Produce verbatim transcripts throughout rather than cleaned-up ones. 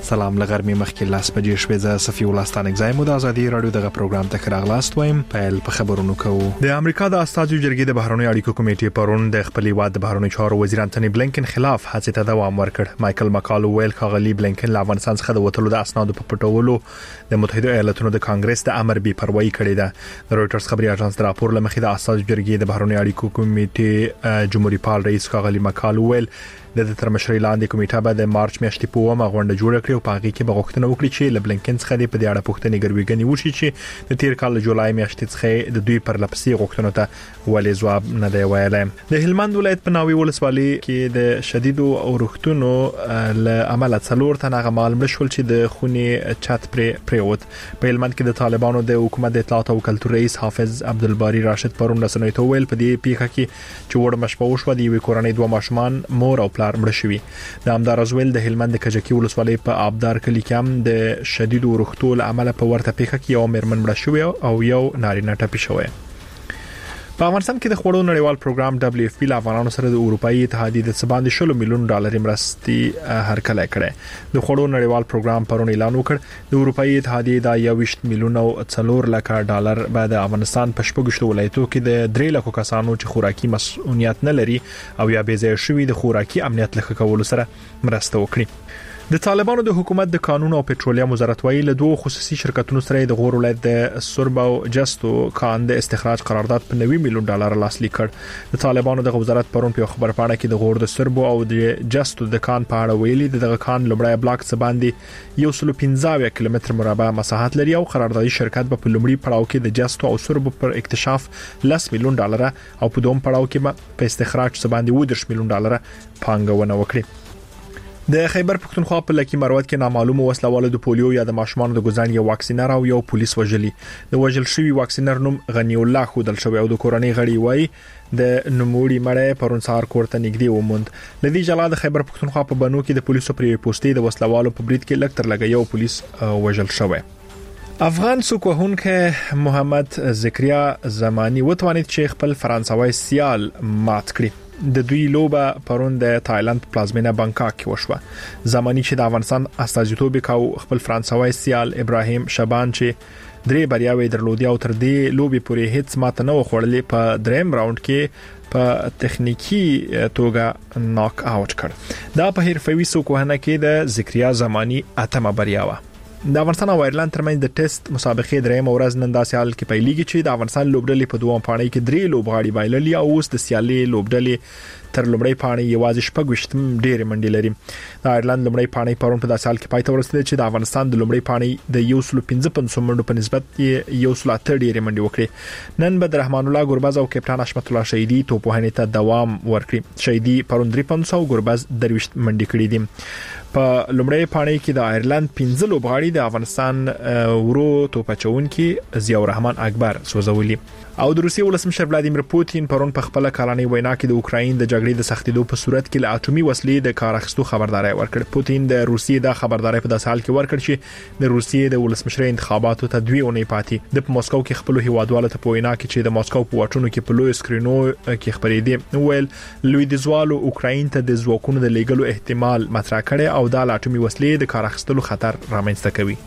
سلام لغرمې مخکې لاس بجې شوې ز صفي ولستان اگزای مو د ازادي رادیو دغه پروګرام ته راغلاست وایم پیل په خبرونو کوو. د امریکا د استازو جرګې د بهرنیو اړیکو کمیټې پرون د خپل هیواد د بهرنیو چارو وزیر انټونی بلینکن خلاف هڅې ته دوام ورکړ. مایکل مکالو ویل خغلی بلینکن له افغانستان څخه د وټلو د اسنادو په پټولو د متحده ایالاتونو د کانګرس د امر بي پروايي کړې ده. د رويټرز خبري اژانس د راپور لمخې د استازو جرګې د بهرنیو اړیکو کمیټې جمهوریت پال رئیس خغلی مکالو ویل د تر مشرۍ لاندې کمیټه به د مارچ میاشتې په ومه غونډه جوړه کړي او په هغه کې به غوښتنه وکړي چې بلینکن څخه د پدې اړه پوښتنې ګرويګنې وشي چې د تیر کال جولای میاشتې څخه د دوی پر لپسې غوښتنو ته ولې جواب نه دی ویلای. د هلمند ولایت په ناوی ولسوالۍ کې د شدیدو اورښتونو له امله څلور تنه غمال مشول چې د خونې چت پرې پریوت. په هلمند کې د طالبانو د حکومت د اطلاعات او کلتور رئیس حافظ عبدالباری راشد پرون رسنیو ته ویل په دې پیښه کې چې وړ مشپو شو د یوې کورنۍ دوه ماشومان مور او پلار مړ شوي. د امدار ازویل د هلمند د کجکی ولسوالۍ په آبدار کلی کې هم د شدید اورښتو له امله په ورته پیښه کې یو مېرمن مړه شوې او یو نارینه ټپي شوی. په افغانستان کې د خوړو نړیوال پروګرام دبليو اف پی له افغانانو سره د اروپאי اتحادیې د سباند شلو میلیون ډالر مرستې هرکلی کړي. د خوړو نړیوال پروګرام پرون اعلان وکړ د اروپאי اتحادیې د یوویشت میلیون او څلور لک ډالر بعد افغانستان په شپږشتو ولایتونو کې د درې لک کسانو چې خوراکي مسؤلیت نه لري او یا بې ځای شوي د خوراکي امنیت لخوا کولو سره مرسته وکړي. د طالبانو د حکومت د قانون او پټرولیم وزارت وایي له دوه خصوصي شرکتونو سره د غور ولایت د سرب او جستو کان د استخراج قرارداد په نوي میلیون ډالر لاسلیک کړ. د طالبانو د وزارت پرون په خبر پاڼه کې د غور د سرب او د جستو د کان په اړه ویلي دغه کان لومړی بلاک څخه باندې یو سل پنځه کیلومتر مربع مساحت لري او قراردادي شرکت په لومړي پړاو کې د جستو او سرب پر اکتشاف لس میلیون ډالر او په دوم پړاو کې په استخراج څخه باندې ودرش میلیون ډالر پانګونه وکړي. د خیبر پښتونخوا په لکی مروت کې نامعلومه وسلواله د پولیو یا د ماشومان د ګزان یو واکسینر او یو پولیس وژلي. د وژل شوی واکسینر نوم غنی الله خودل شوی او د کورنۍ غړي وای د نموړي مړې پرون سهار کوړه نږدې وموند. لدی جلا د خیبر پښتونخوا په بنو کې د پولیسو پری پوسټي د وسلوالو په برید کې لکتر لګي یو پولیس وژل شوی. افغان سوکوهونکو محمد زکریا زمانی وتوانید چې خپل فرانسوي سیال مات کړي. د دوی لوبه پرون د تایلند پلازمینه بانکاک کې وشوه. زمانی چې د افغانستان استازیتوب وکاو خپل فرانسوي سیال ابراهیم شبان چې درې بریاوي درلودي او تر دې لوبي پورې هیڅ ماته نه وخوړلې په دریم راوند کې په تخنیکی توګه ناک اوټ کړ. دا په حرفوي سوکوهنه کې د زکریا زمانی اتمه بریاوه. د افغانستان او ایرلند ترمنځ د ټیسټ مسابقې درېم ورځ نن داسې حال کې پیلېږي چې د افغانستان لوبډلې په دوه پاڼې کې درې لوبغاړي بایللي او اوس د سیالي لوبډلې تر لومړی پاڼې یوازې شپږ وشتم ډېر منډي لري. د ایرلند لومړی پاڼې پرون په داسې حال کې پای ته ورسېده چې د افغانستان د لومړی پاڼې د یو سل پنځه پنځه منډو په نسبت یو سل اته ډېر منډي وکړي. نن به د رحمان الله ګوربز او کپټان حشمت الله شهیدی توپوهنې ته دوام ورکړي. شهیدی پرون درې پنځه او ګوربز درويشت منډي کړي دي. په لومړی پاڼې کې د ایرلند پنځه لوبغاړي د افغانستان ورو توپچونکي ضیاء الرحمن اکبر سوزولي. او د روسیې ولسمشر ولادیمیر پوتین پرون په خپل کلاني وینا کې د اوکرين د جګړې د سختیدو په صورت کې له اټومي وسلې د کار اخیستو خبرداري ورکړه. پوتین د روسیې د خبرداري په داسې حال کې ورکړ چې د روسیې د ولسمشر انتخاباتو ته دوی اونۍ پاتې د موسکو کې خپل هیوادوالو ته په وینا کې چې د موسکو په واټونو کې په لوی سکرینو کې خبرېدي ویل لوی د زوالو اوکرين ته د ځواکونو د لیګلو احتمال مطرح کړي او د اټومي وسلې د کار اخیستلو خطر رامنځته کوي.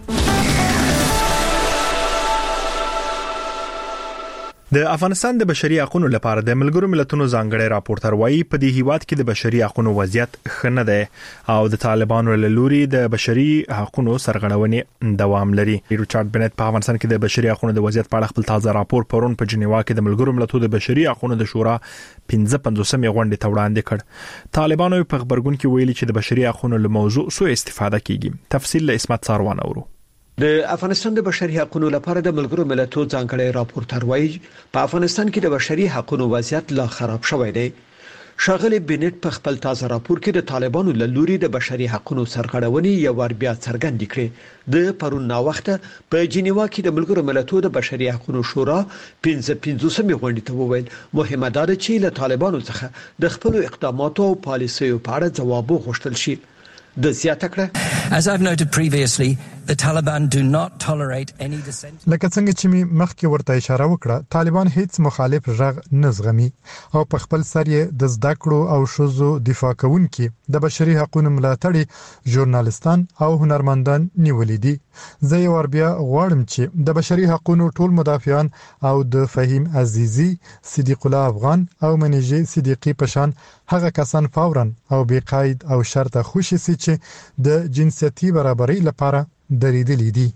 د افغانستان د بشري حقوقو لپاره د ملګرو ملتونو ځانګړي راپورټر وایي په دې هیواد کې د بشري حقوقو وضعیت ښه نه دی او د طالبانو له لوري د بشري حقوقو سرغړونې دوام لري. ریچارډ بنت په افغانستان کې د بشري حقوقو د وضعیت په اړه خپل تازه راپور پرون په جنیوا کې د ملګرو ملتونو د بشري حقوقو د شورا پنځه پنځوسمې غونډې ته وړاندې کړ. طالبانو په خبرګون کې ویلي چې د بشري حقوقو له موضوع سوء استفاده کیږي. تفصیل له اسمت ساروان اورو. د افغانستان د بشري حقوقو لپاره د ملګرو ملتونو ځانګړي راپورټر وایي په افغانستان کې د بشري حقوقو وضعیت لا خراب شوی دی. شاغلی بنت په خپل تازه راپور کې د طالبانو له لوري د بشري حقوقو سرغړونې یو ور بیا څرګند کړي. د پرون نا وخته په جنیوا کې د ملګرو ملتونو د بشري حقوقو شورا پنځه پنځوسمې غونډې ته وویل مهمه ده چې له طالبانو څخه د خپل اقداماتو او پالیسیو په اړه ځواب وغوښتل شي. د زیاته کړه As I've noted previously, the Taliban do not tolerate any dissent. لکه څنګه چې می مخکې ورته اشاره وکړه، طالبان هیڅ مخالف ژغ نه زغمي او په خپل سر یې د زده کړو او شوزو دفاع کوونکي د بشري حقوقو ملاتړي ژورنالستان او هنرمندان نیولې دي. زه یې ور بیا غواړم چې د بشري حقوقو ټول مدافعان او د فهیم عزیزی، صدیق الله افغان او منیجی صدیقی پشان هغه کسان فورا او بې قید او شرط خوشي سي چې د جنسيتي برابرۍ لپاره درېدلې دي.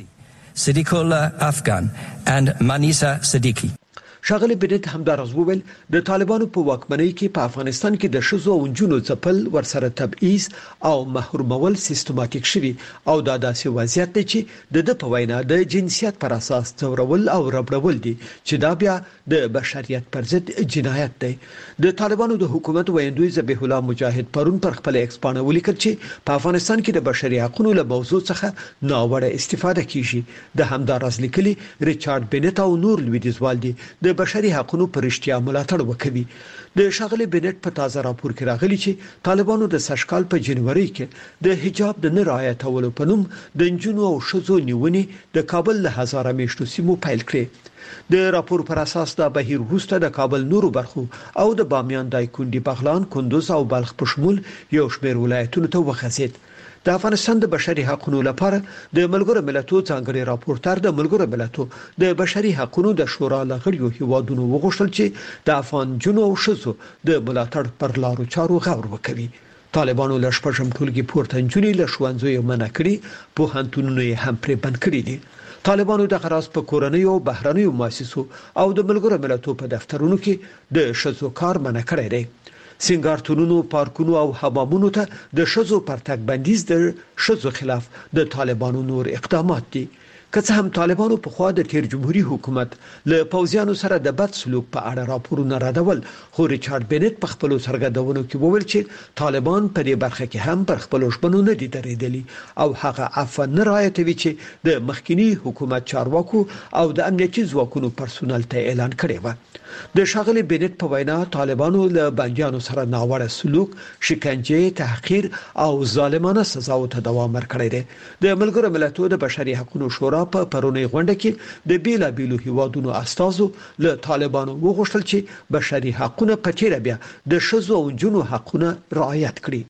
Siddiqullah Afghan and Manisa Siddiqui. شاغلی بنت همدارز وویل د طالبانو په واکمنۍ کې په افغانستان کې د شذو او جنونو ځپل ورسره تبعیض او محرومول سیستماتیک شوی او دا داسې وضعیت دی چې د د په وینا د جنسیت پر اساس ځورول او ربړول دي چې دا بیا د بشریت پر ضد جنایت دی. د طالبانو د حکومت ویندوی ذبیح الله مجاهد پرون پر خپل ایکسپانه ولیکل چې په افغانستان کې د بشري حقوقو له موضوع څخه ناوړه استفاده کیږي. د همدارز لیکلي ریچارډ بنت او نور لویدیزوال دي د بشري حقوقو پر اشتیا ملاتړ وکوي. د شاغلی بنت په تازه راپور کې راغلي چې طالبانو د سشکال په جنوري کې د حجاب د نه رعایتولو په نوم د جنونو او شذو نیونې د کابل له هزاره میشتو سیمو پیل کړې. د راپور پر اساس دا بهیر وروسته د کابل نورو برخو او د بامیان، دایکنډي، بغلان، کندوز او بلخ په شمول یو شمېر ولایتونو ته وخزید. د افغانستان د بشري حقوقو لپاره د ملګرو ملتونو ځانګړي راپورټر د ملګرو ملتونو د بشري حقوقو د شورا لغړیو هیوادونو وغوښتل چې د افغان جنو او شذو د ملاتړ پر لارو چارو غور وکړي. طالبانو له شپږم ټولګي پورته جنونې له ښوونځیو منع کړي، په هنتونونو یې هم پرې بند کړي دي. طالبانو د غراس په کورنۍ او بهرنیو مؤسسو او د ملګرو ملتونو په دفترونو کې د شذو کار منع کړی دی. سنگارتونونو، پارکونو او حمامونو ته د شذو پرتګ بندیز د شذو خلاف د طالبانو نور اقدامات دي. که څه هم طالبانو په خوا د تیر جمهوریت حکومت له پوځیانو سره د بد سلوک په اړه راپورونه راډول، خو ریچارډ بنت په خپل سرګردونو کې وویل چې طالبان په دې برخه کې هم پر خپل ژمنو نه دي درېدلي او هغه عفو نه رعایتوي چې د مخکنی حکومت چارواکو او د امنیتي ځواکونو پرسونل ته اعلان کړی و. د شاغلی بنت په وینا طالبانو له بنديانو سره ناوړه سلوک، شکنجه، تحقیر او ظالمانه سزاو ته دوام ورکړی دی. د ملګرو ملتونو د بشري حقوقو شورا په پرونی غونډه کې د بیلا بیلو هیوادونو استازو له طالبانو وغوښتل چې بشري حقوقو په تیر بیا د شذو او جنو حقوقو رعایت کړي.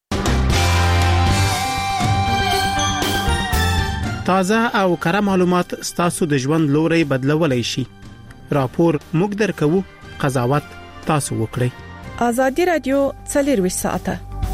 تازه او کره معلومات ستاسو د ژوند لوري بدلولای شي. راپور موږ درکو، قضاوت تاسو وکړئ. ازادي رادیو څلور ساعته.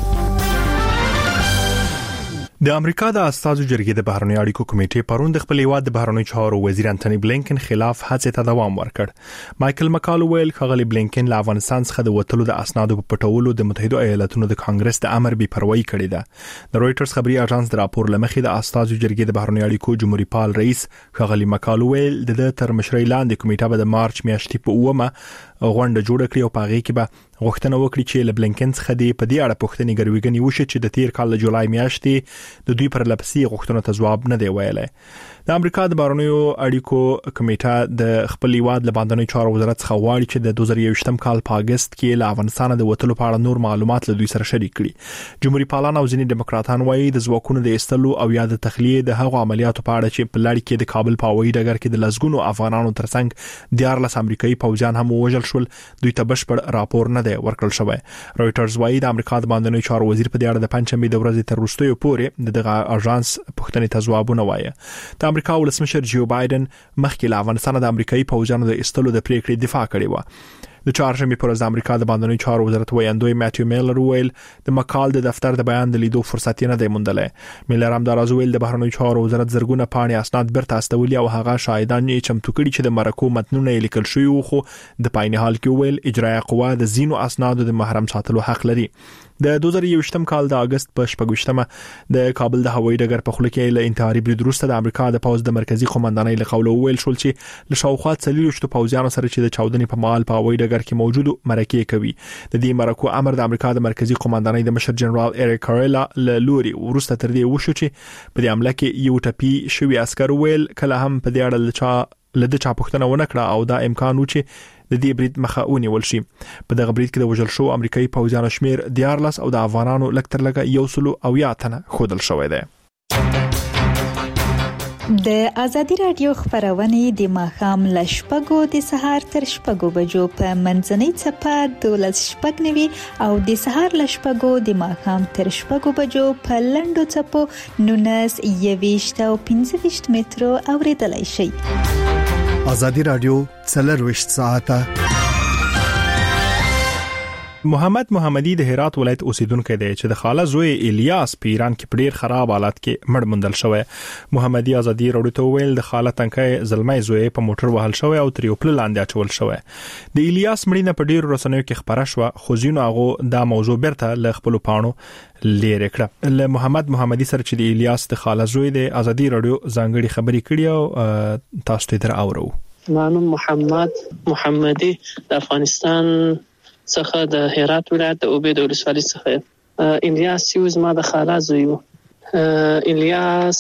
د امریکا د استازو جرګې د بهرنیو اړیکو کمیټې پرون د خپل هیواد د بهرنیو چارو وزیر انټونی بلینکن خلاف هڅې ته دوام ورکړ. مایکل مکالو ویل خغلی بلینکن له افغانستان څخه د وټلو د اسنادو په پټولو د متحده ایالاتونو د کانګرس د امر بې پروايي کړې ده. د رويټرز خبري اژانس د راپور لمخې د استازو جرګې د بهرنیو اړیکو جمهوریت پال رئیس خغلی مکالو ویل د تر مشرۍ لاندې کمیټه به د مارچ میاشتې په اومه غونډه جوړه کړي او په هغه کې به غوښتنه وکړي چې له بلینکن څخه د پدې اړه پوښتنې ګرویګنی وشي چې د تیر کال د جولای میاشتې د دوی پر لپسې غوښتنو ته جواب نه دی ویلای. د امریکا د بهرنیو اړیکو کمیټه د خپل هیواد له باندې چارو وزارت څخه غواړي چې د دوه زره یوویشتم کال په اگست کې له افغانستان د وټلو په اړه نور معلومات له دوی سره شریک کړي. جمهوریت پالان او ځینې دیموکراتان وایي د ځواکونو د استلو او یا د تخلیه د هغو عملیاتو په اړه چې په لړ کې د کابل په هوایي ډګر کې د لزګونو افغانانو ترڅنګ دیارلس امریکایي پوځیان هم وژل شول، دوی ته بشپړ راپور نه دی ورکړل شوی. رويټرز وايي د امریکا د باندې چارو وزیر په دې اړه د پنځمې د ورځې تر وروستیو پورې دغه اژانس پوښتنې ته ځوابونه وایي. د امریکا ولسمشر جو بایدن مخکې له افغانستان د امریکایي پوځیانو د استلو د پریکړې دفاع کړې و. د چهارشنبه پر ورځ د امریکا د باندې چارو وزارت ویاندوی ماتیو میلر ویل د مقال د دفتر د بیان د لیدو فرصت نه دی موندلې. میلر هم دراز ویل د بهرنیو چارو وزارت زرګونه پاڼې اسناد برته استولي او هغه شاهدان یې چمتو کړي چې د مرکو متنونه لیکل شوی وو، خو د پاینې حال کې ویل اجرایه قوا د زینو اسنادو د محرم ساتلو حق لري. د دوه زره یوویشتم کال د اگست په شپږمه د کابل د هوایي ډګر په خوله کې له انتحاري برید وروسته د امریکا د پوځ د مرکزی قومندانۍ له قوله ویل شول چې له شاوخوا څلور شتو پوځیانو سره چې د چاودنې په مهال په هوایي ډګر کې موجود مرکې کوي. د دې مرکو امر د امریکا د مرکزی قومندانۍ د مشر جنرال اریک کاریلا له لوري وروسته تر دې وشو چې په دې عمله کې یو ټپي شوی عسكر ویل کله هم په دې اړه لچا لده چا پوښتنه ونه کړه او دا امکان و چې د دې برید مخه ونیول شي. په دغه برید کې د وژل شو امریکایي پوځیانو شمیر دیارلس او د افغانانو لکتر لګه یو سلو او یا تنه خودل شوې ده. د ازادي رادیو خبرونه د ماخام لشپګو د سهار تر شپږو بجو په منځنۍ چپه دولس شپږ نوي او د سهار لشپګو د ماخام تر شپږو بجو په لندو چپو نونس یويشت او پنځه ویشت مترو اوریدلای شي. ازادي رادیو څلرویشت ساعته. محمد محمدي د هرات ولایت اوسیدونکو دی چې د خاله زوی الیاس په ایران کې په ډیر خراب حالت کې مړ موندل شوی. محمدي ازادي راډیو ته ویل د خاله تنکي زلمي زوی په موټر وهل شوی او تر یو پل لاندې اچول شوی. د الیاس مړینه په ډیر رسنیو کې خبره شوه خو ځینو هغه دا موضوع برته ل خپل پاڼو لیر کړه. ل محمد محمدي سره چې د الیاس د خاله زوی د ازادي راډیو ځانګړي خبري کړي او تاسو ته در اورو. مانو محمد محمدي د افغانستان څخه د هرات ولایت د اوبې د ولسوالۍ څخه. الیاس یو زما د خاله زوی و. الیاس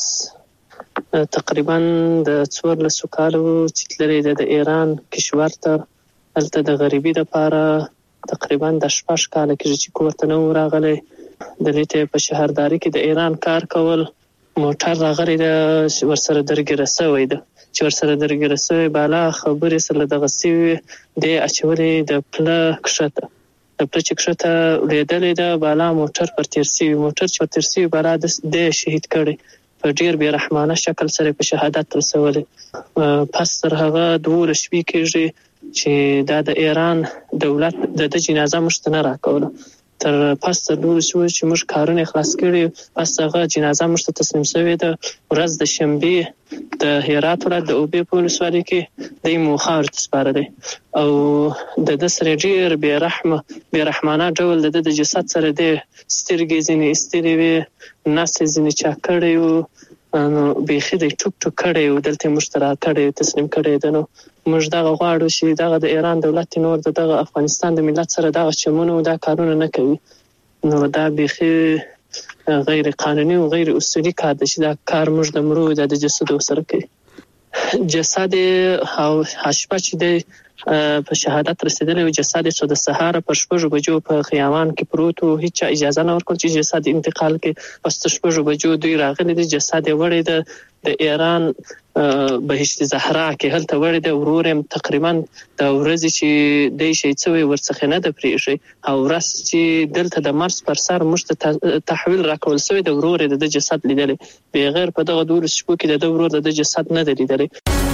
تقریبا د څوارلسو کالو چې تللی دی د ایران کشور ته هلته د غریبي لپاره تقریبا د شپږ کاله کې چې کور ته نه راغلی دلته په شهرداري کې د ایران کار کول موټر راغلی د ورسره درګره سوی دی چې ورسره درګره سوی بالا خبرې سره دغه سوی د اچولې د پله کښته د پله چې کښته لیدلې ده بالا موټر پر تیر سوی موټر چې تیر سوی بالا د شهید کړي په ډیر بې رحمانه شکل سره په شهادت رسولې. پس تر هغه دوه شپې کېږي چې دا د ایران دولت د جنازه مشته نه راکوله تر پس تر دوه شو چې موږ کارونه خلاص کړي پس هغه جنازه مشته تسلیم شوې ده ورځ د شنبه د هرات ولایت د اوبې په ولسوالۍ کې د موخار تسپاره دی او د د سره ډیر بې رحمه بې رحمانه ډول د د جسد سره د سترګې ځینې استری وي نس ځینې چا کړي او نو بيخي د ټوک ټوک کړي او دلته مشترک کړي تسلیم کړي ده. نو موږ دا غواړو چې دغه د ایران دولت نور دغه افغانستان د ملت سره دغه چمونه او دا کارونه نه کوي. نو دا بيخي غیر قانوني او غیر اصولي کار دی چې دا کار موږ د مرو د جسد سره کوي. جسد او حشبه چې د په شهادت رسیدلی او جسد سو د سهار پر شپږ بجو په خیامان کې پروت او هیڅ اجازه نه ورکول چې جسد انتقال کې پس شپږ بجو دوی راغلي د جسد وړي د د ایران بهشت زهرا کې هلته وړي د ورورم تقریبا د ورځې چې د شي څوي ورڅخه نه د پریږي او ورځ چې دلته د مرز پر سر مشت تحویل راکول سوی د ورور د جسد لیدل بغیر په دغه دور شپو کې د ورور د جسد نه لیدل.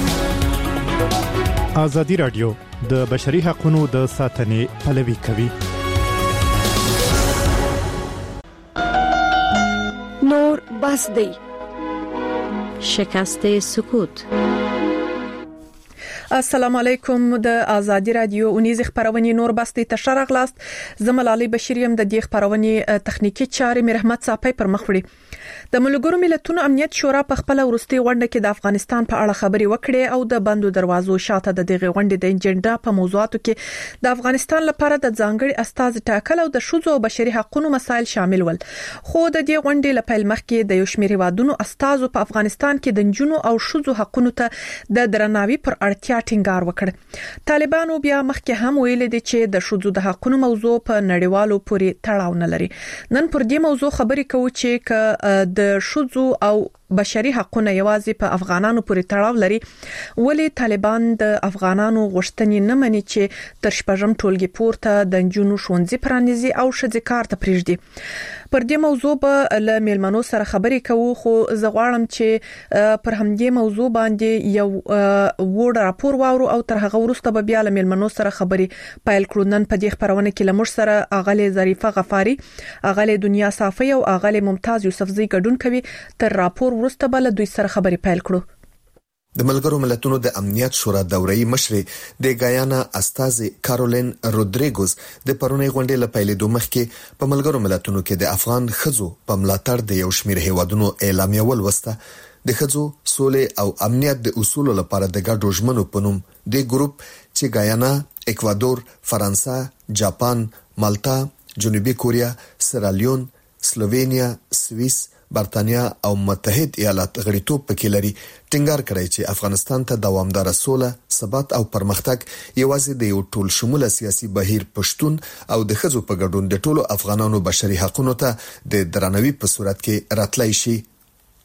ازادي رادیو د بشري حقوقو د ساتنې پلوي کوي. نور بس دی شکست سکوت. السلام علیکم د ازادي رادیو اونیز خبرونه نور بستی تشرغ لاست زملالي بشریم د دې خبرونه تخنیکی چارې مې رحمت صاحب پر مخ وړي. د ملګرو ملتونو امنیت شورا په خپل ورستي غونډه کې د افغانستان په اړه خبري وکړې او د بندو دروازو شاته د دغه غونډې د اجنډا په موضوعاتو کې د افغانستان لپاره د ځانګړي استاذ ټاکل او د شوزو او بشري حقوقو مسایل شامل ول. خو د دې غونډې لپاره مخکې د یو شمېر وادونو استاذو په افغانستان کې د جنونو او شوزو حقوقو ته د درناوي پر اړتیا ټینګار وکړ. طالبانو بیا مخکې هم ویل دي چې د شوزو د حقوقو موضوع په نړیوالو پورې تړاو نه لري. نن پر دې موضوع خبرې کوو چې ک د شوزو او بشري حقوقو یوازې په افغانانو پورې تړاو لري ولې طالبان د افغانانو غوښتنې نه مني چې تر شپږم ټولګي پورته د جنونو ښوونځي پرانیزي او شذ کار ته پریږدي. پر دې موضوع به له میلمنو سره خبرې کوو خو زه غواړم چې پر همدې موضوع باندې یو وړ راپور واورو او تر هغه وروسته به بیا له میلمنو سره خبرې پایل کړو. نن په دې خبرونه کې لمر سره اغلی ظریفه غفاری اغلی دنیا صافی او اغلی ممتاز یوسفزی ګډون کوي. تر راپور وروسته به له دوی سره خبرې پایل کړو. د ملګرو ملتونو د امنیت شورا دوري مشر د ګایانا استاذ کارولین رودریګوز د پرونی غونډې لپاره د مخکې په ملګرو ملتونو کې د افغان خزو په ملاتړ د یو شمېر هیوادونو اعلامیه ولوسته د خزو سولې او امنیت د اصول لپاره د ګډو ژمنو په نوم د ګروپ چې ګایانا، اکوادور، فرانسه، جاپان، مالټا، جنوبي کوریا، سیرالیون، سلووینیا، سویس، برتانیا او متحد ایالات غړیتوب پکې لري. ټینګار کړی چې افغانستان ته دوامدار سوله، ثبات او پرمختګ یوازې د یو ټول شموله سیاسي بهیر پښتون او د خزو په ګډون د ټولو افغانانو بشري حقوقو ته د درناوي په صورت کې راتلای شي.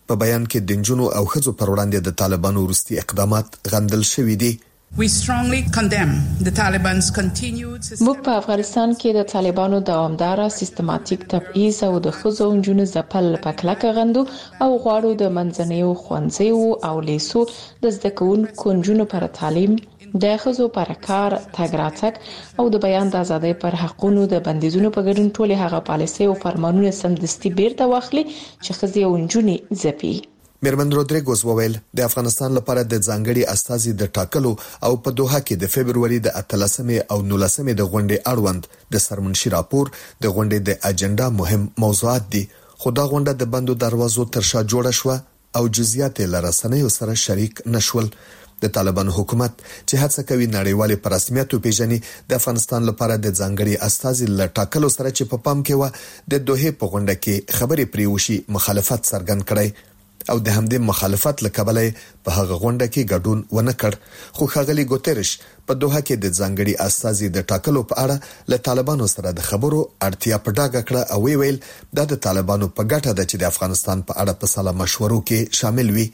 په بیان کې د جنونو او خځو پر وړاندې د طالبانو وروستي اقدامات غندل شوې دي. We strongly condemn the Taliban's continued موږ په افغانستان کې د طالبانو دوامداره سیستماتیک تبعیض او د خزو انجونو ځپل په کلکه غندو او غواړو د منځنیو ښوونځیو او لیسو د زده کوونکو انجونو پر تعلیم د خزو پر کار تګ راتګ او د بیان د ازادۍ پر حقونو د بندیزونو په ګډون ټولې هغه پالیسي او فرمانونه سمدستي بیرته واخلي چې خزي او انجونې ځپي. میرمن رودریګوز وویل د افغانستان لپاره د ځانګړي استازي د ټاکلو او په دوحه کې د فبرवरी د اتلسمې او نولسمې د غونډې اړوند د سرمنشي راپور د غونډې د اجنډا مهم موضوعات دي. خو دا غونډه د بندو دروازو تر شا جوړه شوه او جزئیات یې له رسنیو سره شریک نشول. د طالبان حکومت چې هڅه کوي نړیوال په رسمیت پیژني د افغانستان لپاره د ځانګړي استازي ل ټاکلو سره چې په پام کې و د دوحه په غونډه کې خبرې پریوشي مخالفت څرګند کړي او د همدې مخالفت لکبله په هغه غونډه کې ګډون ونه کړ. خو ښاغلي ګوتریش په دوحه کې د ځانګړي استازي د ټاکلو په اړه له طالبانو سره د خبرو اړتیا په ډاګه کړه او وی ویل دا د طالبانو په ګټه ده چې د افغانستان په اړه په سلا مشورو کې شامل وي.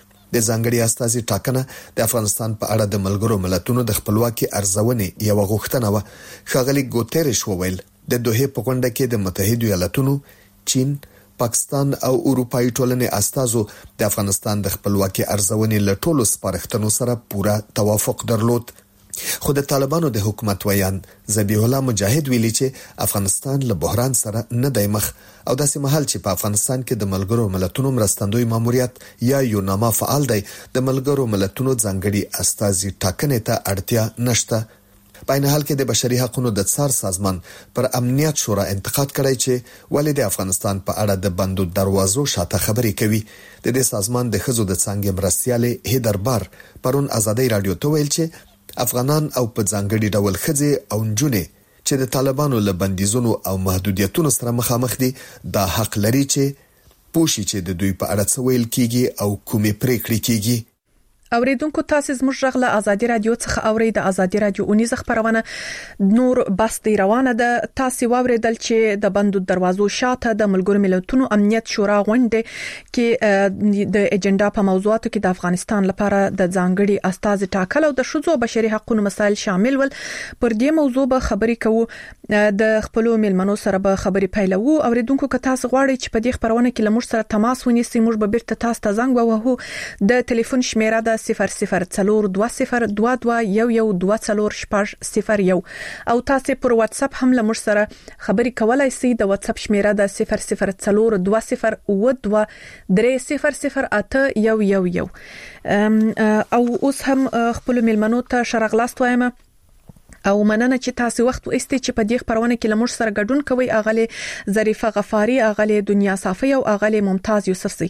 د ځانګړي استازي ټاکنه د افغانستان په اړه د ملګرو ملتونو د خپلواکي ارزونې یو غوښتنه و. ښاغلي ګوتریش وویل د دوحه په غونډه کې د متحده ایالاتونو، چین، پاکستان او اروپאי ټولنې استازو د افغانستان د خپلواکي ارزونې له ټولو سپارښتنو سره پوره توافق درلود. خو د طالبانو د حکومت ویان ذبیح الله مجاهد ویلي چې افغانستان له بحران سره نه دی مخ او داسې مهال چې په افغانستان کې د ملګرو ملتونو مرستندوی ماموریت یا یوناما فعال دی د ملګرو ملتونو ځانګړي استازي ټاکنې ته اړتیا نشته. په عین حال کې د بشري حقوقو د څار سازمان پر امنیت شورا انتقاد کړی چې ولې د افغانستان په اړه د بندو دروازو شاته خبرې کوي. د دې سازمان د خزو د څنګه مرستياله هیدر بار پرون ازادي رادیو ته ویل چې افغانان او په ځانګړي ډول خزي او نجونې چې د طالبانو له بندیزونو او محدودیتونو سره مخامخ دي دا حق لري چې پوښي چې د دوی په اړه څه ویل کیږي او کومې پریکړې کیږي. اوریدونکو تاسو زموږ غږ له ازادي رادیو څخه اورئ. د ازادي رادیو اونیزه خبرونه نور بس دی روانه ده. تاسو واوریدل چې د بندو دروازو شاته د ملګرو ملتونو امنیت شورا غونډه کې د اجنډا په موضوعاتو کې د افغانستان لپاره د ځانګړي استازي ټاکل او د شذو بشري حقوقو مسایل شامل ول. پر دې موضوع به خبرې کوو د خپل میلمنو سره به خبرې پیلوو. اوریدونکو که تاسو غواړئ چې په دې خبرونه کې لمر سره تماس ونیسئ موږ به بیرته تاسو ته زنګ ووهو. د ټلیفون شمیره د صفر صفر څلور دوه صفر دوه دوه یو یو دوه څلور شپږ صفر یو او تاسو پر واتس اپ هم لمر سره خبرې کولای شئ. د واتس اپ شمیره د صفر صفر څلور دوه صفر و دوه درې صفر صفر اته یو یو یو او اوس هم خپل میلمنو ته شرغلاست وایم او مننه چې تاسو وخت واستئ چې په دې خبرونه کې لمر سره ګډون کوي. اغله ظریفه غفاری، اغله دنیا صافی او اغله ممتاز یوسفزی.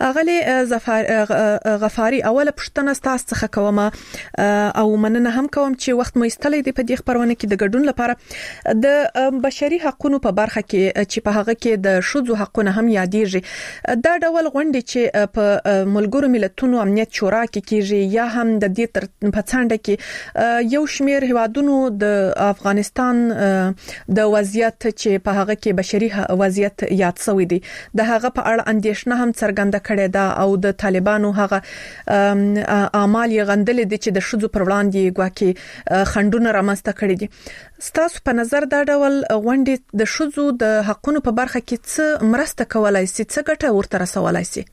اغله غفاری اوله پښتنه تاسو څخه کوم او مننه هم کوم چې وخت مو استلې دی په دې خبرونه کې د ګډون لپاره. د بشري حقوقو په برخه کې چې په هغه کې د شذو حقونه هم یادېږي. دا ډول غونډې چې په ملګرو ملتونو امنیت شورا کې کېږي یا هم د دې تر په څنډه کې یو شمیر هیوادونو د افغانستان د وضعیت چې په هغه کې بشري وضعیت یاد شوی دی د هغه په اړه اندېښنه هم څرګنده کړې ده او د طالبانو هغه اعمال یې غندل دي چې د شذو پر وړاندې ګواکې خندونه رامنځته کړي دي. ستاسو په نظر دا ډول غونډې د شذو د حقوقو په برخه کې څه مرسته کولای شي، څه ګټه ورته رسولای شي؟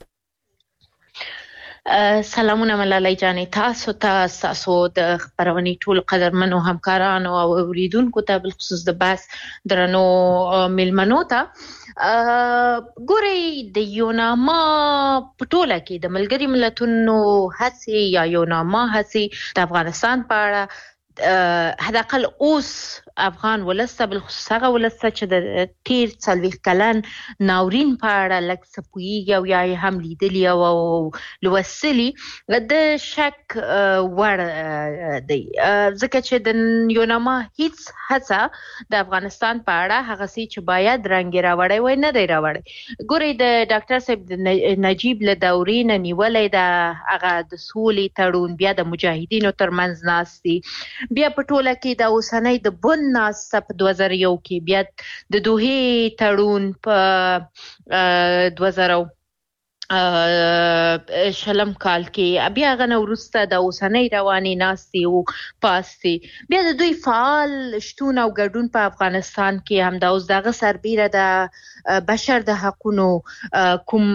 سلامونه ملالۍ جانې، تاسو ته تاسو د خبرونې ټول قدرمنو همکارانو او اوریدونکو ته بالخصوص د بس درنو ملمنو ته ګوري د یوناما پټوله کې د ملګری ملتونو هڅې یا یوناما هڅې د افغانستان په اړه حداقل اوس افغان ولسته بالخصوص هغه ولسته چې د تیر څلوېښت کلن ناورین په اړه لږ څه پوهیږي او یا یې هم لیدلي او لوستلي د شک وړ دی، ځکه چې د یوناما هیڅ هڅه د افغانستان په اړه هغسې چې باید رنګ راوړی وای نه دی راوړی. ګورئ د ډاکټر صاحب د نجیب له دورې نه نیولی د هغه د سولې تړون، بیا د مجاهدینو ترمنځ ناستې، بیا په ټوله کې د اوسنۍ د بن ناسته په دوه زره یو کې، بیا د دوحې تړون په دوه زره شلم کال کې بیا غنه ورسته د اوسنۍ رواني ناستي او پاستي بیا د دوی فعال شتون او ګډون په افغانستان کې هم دا اوس دغه سربېره د بشر د حقوقو کوم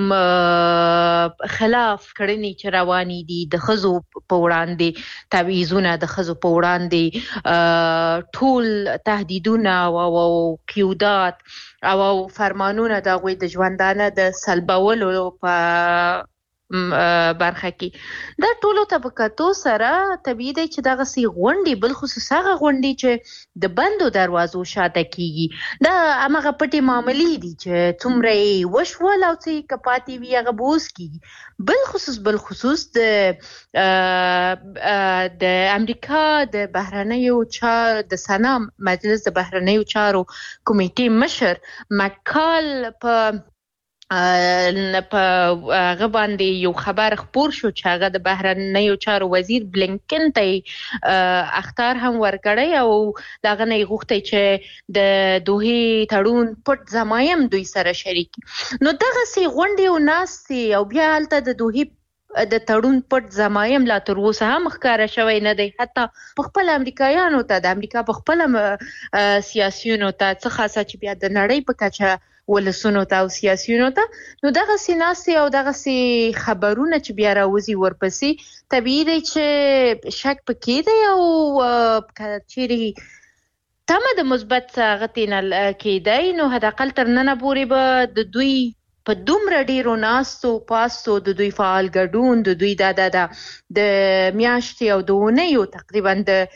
خلاف کړنې چې رواني دي د خزو په وړاندې تبعیضونه د خزو په وړاندې ټول تهدیدونه او قیودات او فرمانونه د غوي د ژوندانه د سلبولو په برخه کې دا ټولو طبقاتو سره طبيعي دی چې دغه سي غونډي بل خصوص هغه غونډي چې د بندو دروازو شاته کیږي دا هغه پټي معاملې دي چې څومره وشول او چې کپاتي وی هغه بوس کیږي بل خصوص بل خصوص د د امریکا د بهرنیو چار د سنا مجلس د بهرنیو چارو کمیټې مشر مکال په په هغه باندې یو خبر خبر شو چې هغه د بهرنیو چارو وزیر بلینکن ته اختار هم ورکړی او دغه نه غوښتي چې د دوه تړون پټ زمایم دوی سره شریک نو دغه سي غونډي او ناسي او بیا حالت د دوه د تړون پټ زمایم لا تر اوسه هم ښکارا شوی نه دی حتی په خپل امریکایانو ته د امریکا په خپل سیاسيونو ته څه خاصه چې بیا د نړۍ په کچه ولسونو ته او سیاسيونو ته نو دغه سیناسي او دغه سي خبرونه چې بیا راوځي ورپسې طبيعي دی چې شک پکې دی او کچېری تمه د مثبت غتینه کېدای نو هداقل تر نن پورې به د دوی په دومره ډیرو ناستو پاستو د دوی فعال ګډون د دوی د د د میاشتې او دونیو تقریبا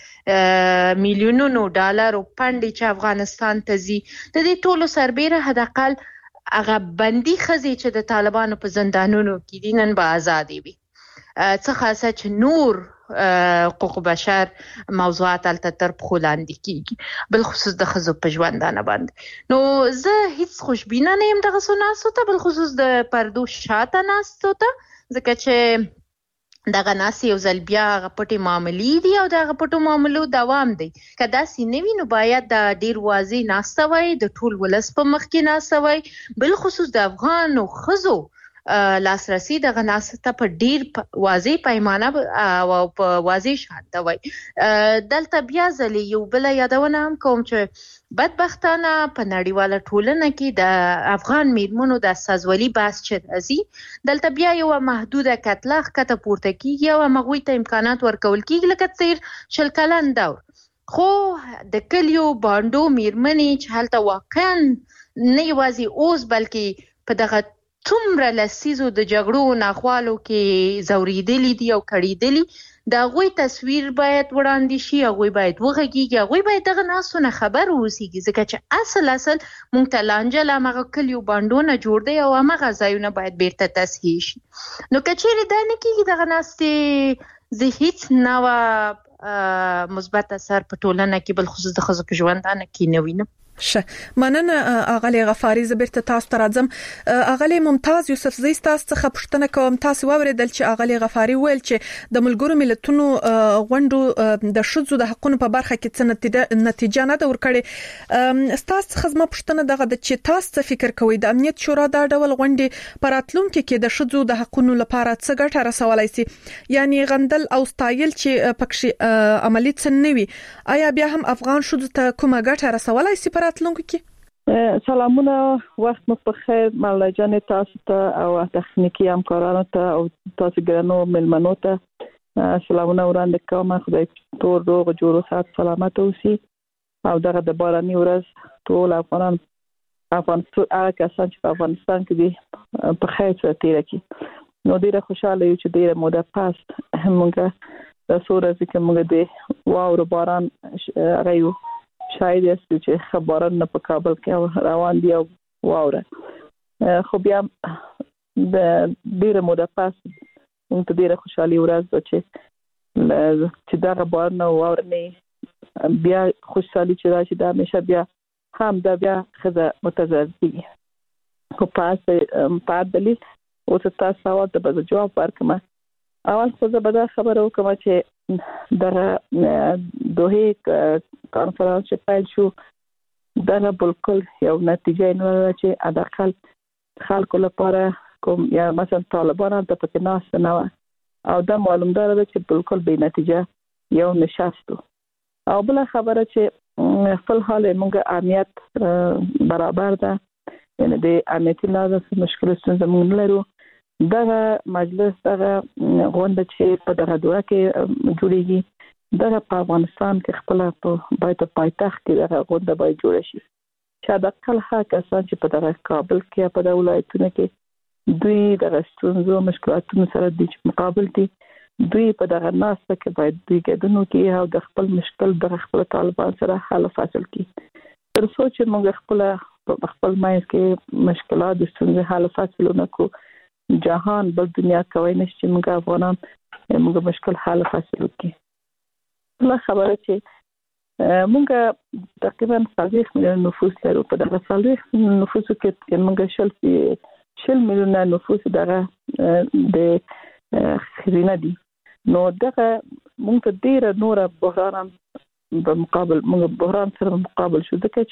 د میلیونونو ډالر او پاندې چې افغانستان ته زی د دې ټولو سربېره هداقل هغه بندي خزي چې د طالبانو په زندانونو کې دي نن به آزادي وي څه خاصه چې نور حقوق بشر موضوعات الته تر خلاندې کیږي بل خصوص د خزو په ژوندانه باندې نو زه هیڅ خوشبینه نه يم دغه سناسو ته بل خصوص د پردو شاته ناستو ته ځکه چې دغه ناسي یو ځل بیا غپټي معاملې دي او دغه پټو معاملو دوام دی کدا سي نوی نو باید د ډیر واضح ناستوي د ټول ولس په مخ کې ناستوي بل خصوص د افغان او خزو لاسرسي د غناسته په ډیر واضح پیمانه او په واضح شانته وای دلته بیا ځلې یو بل یادونه هم کوم چې بدبختانه په نړیواله ټولنه کې د افغان میرمنو د سازولي باس چې ازي دلته بیا یو محدوده کتله کته پورته کیږي او مغوي ته امکانات ورکول کیږي لکه څیر شل کلن دور خو د کلیو باندو میرمنې چې هلته واقعا نه یوازې اوس بلکې په دغه څومره لسیزو د جګړو ناخوالو کې زوریدلې دي او کړیدلې دا غوي تصویر باید وړاندې شي او غوي باید وغږیږي غوي باید دغه ناسونه خبر اوسېږي ځکه چې اصل اصل مونږ ته لانجه لمغه کلیو باندونه جوړ دی او هغه ځایونه باید بیرته تصحیح شي نو کچېری دا نه کیږي دغه ناستې زه هیڅ نو مثبت اثر په ټولنه کې بل خصوص د خزو په ژوندانه کې نه وینم شه مننه اغلی غفاری زبرته تاسو ته راځم اغلی ممتاز یوسف زی تاسو څخه پوښتنه کوم تاسو واوریدل چې اغلی غفاری ویل چې د ملګرو ملتونو غونډو د شذو د حقوقو په برخه کې څه نتیجه نه د ورکړي تاسو څخه زما پوښتنه دغه د چې تاسو فکر کوئ د امنیت شورا د ډول غونډې پراتلونکو کې د شذو د حقوقو لپاره څه ګټه رسولای شي یعنی غندل او ستایل چې پکې عملی څه نوي آیا بیا هم افغان شذو ته کومه ګټه رسولای شي راتلونکو کې سلامونه وخت مو په خیر مولا جان تاسو ته او تخنیکی همکارانو ته او تاسو ګرانو ملمنو ته سلامونه وړاندې کوم خدای ټول روغ جوړ او صحت سلامت اوسئ او دغه د باراني ورځ ټول افغانان افغانستان هغه کسان چې په افغانستان کې دي په خیر سره تیر کړي نو ډیره خوشاله یو چې ډیره موده پاس همغه د سورې چې موږ د واورو باران رايو شاید است چې خبرونه نه په کابل کې روان دي او واوره خو بیا د ډیره موده پاس موږ ته ډیره خوشحالي ورځ چې چې دا خبر نه واوره نه بیا خوشحالي چې راشي دا همیشه بیا هم دا بیا خزه متزلزل خو پاس په دلیل او تاسو سوال ته به جواب ورکړم اول خو زه به دا خبره وکم چې دغه دوه کانفرنس چې پیل شو دغه بالکل یو نتیجه نه لري چې اداقل خلکو لپاره کوم یا مثلا طالبان د پکې ناس نه او دا معلومدار ده چې بالکل بې نتیجه یو نشاستو. او بل خبره چې فل حال موږ امنیت برابر ده، یعنی د امنیتي لحاظ مشکل ستونزه موږ لرو. دغه مجلس دغه غونډه چې په دغه دوره کې جوړیږي دغه په افغانستان کې خپل په باید پایتخت کې دغه غونډه باید جوړه شي چې د خپل حق کسان چې په دغه کابل کې په دغه ولایتونو کې دوی د ستونزو مشکلاتونو سره د مقابل دي، دوی په دغه ناسته کې باید دوی ګډون وکړي او د خپل مشکل د خپل طالبان سره حل فاصل کړي. تر څو چې موږ خپل په خپل مایز کې مشکلات د ستونزې حل فاصلونه کو جهان بل دنیا کوي نشي چې موږ افغانان موږ مشکل حل فاصل وکړي. بل خبره چې موږ تقریبا څلوېښت میلیون نفوس لرو. په دغه څلوېښت نفوسو کې موږ شل شل میلیونه نفوس دغه د خزینه دي. نو دغه موږ ته ډیر نور بحران په مقابل موږ بحران سره مقابل شو دغه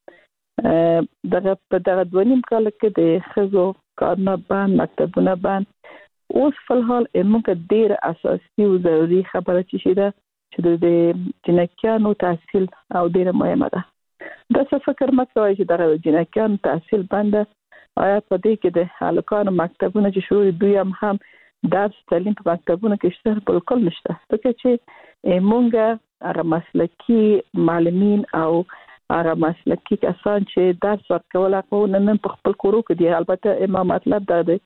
چې دغه په دغه دونیم کال کې د خزو کارونه باندې مکتبونه باندې اوس په حال موږ ډیر اساسي او ضروري خبره چې شي ده چې د جنکیانو تحصیل او ډیر مهمه ده. دا څه فکر مکوئ چې دغه جنکیانو تحصیل باندې آیا په دې کې د هلکانو مکتبونه چې شروع دوی هم هم درس تعلیم په مکتبونه کې شته بالکل نشته، ځکه چې موږ هغه مسلکي معلمین او هغه مسلکي کسان چې درس ورکول هغه نن په خپل کورو کې دي. البته ما مطلب دا دی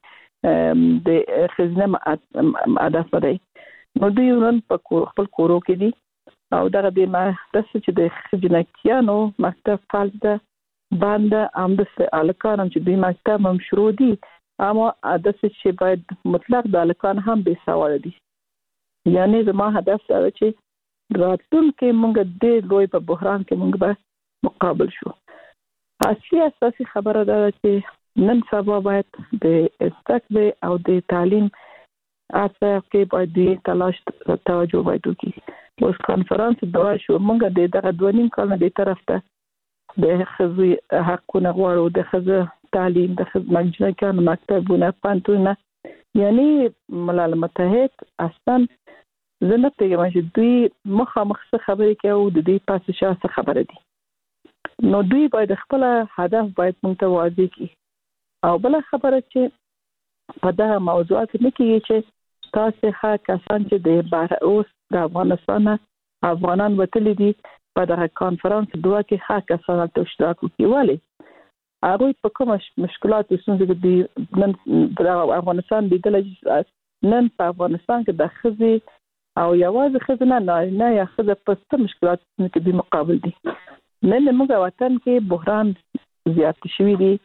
د خزینه هدف دی، نو دوی نن په خپل کورو کې دي او دغه د ما د چې د جنکیانو مکتب فعال ده باندې هم د الکان چې دوی مکتب هم شروع دي، اما د څه چې باید مطلق د الکان هم به سوال دي. یعنی زما هدف دا چې راتلونکي موږ د لوی په بحران کې موږ به مقابل شو. اصلي اساسي خبره دا چې نن سبا باید د استقبال او د تعلیم اته کې باید د تلاش توجه باید وکړي. اوس کانفرنس دا شو موږ د دغه دوه نیم کال نه د طرف ته د خزي حقونه غواړو، د خزي تعلیم، د خزي مجلسونو مکتبونه پانتونه، یعنی ملل متحد اصلا زنه پیغام چې دوی مخامخ څه خبرې کوي د دې پاسه شاسه خبره دي. نو دوی باید خپل هدف باید متوازی کړي. او بل خبره چې په دا موضوعات نه کېږي چې تاسو ښه کسان چې د بهر اوس د افغانستان افغانان وتلي دي په دغه کانفرنس دوه کې ښه کسان ته اشتراک وکړي. ولې هغوی په کوم مشکلات ستونزې دي نن د افغانستان لیدل نن په افغانستان کې د خزي او یوازې خزي نه نه یا خزي په څه مشکلات کې د مقابل دي. نن موږ وطن کې بحران زیات شوی دی.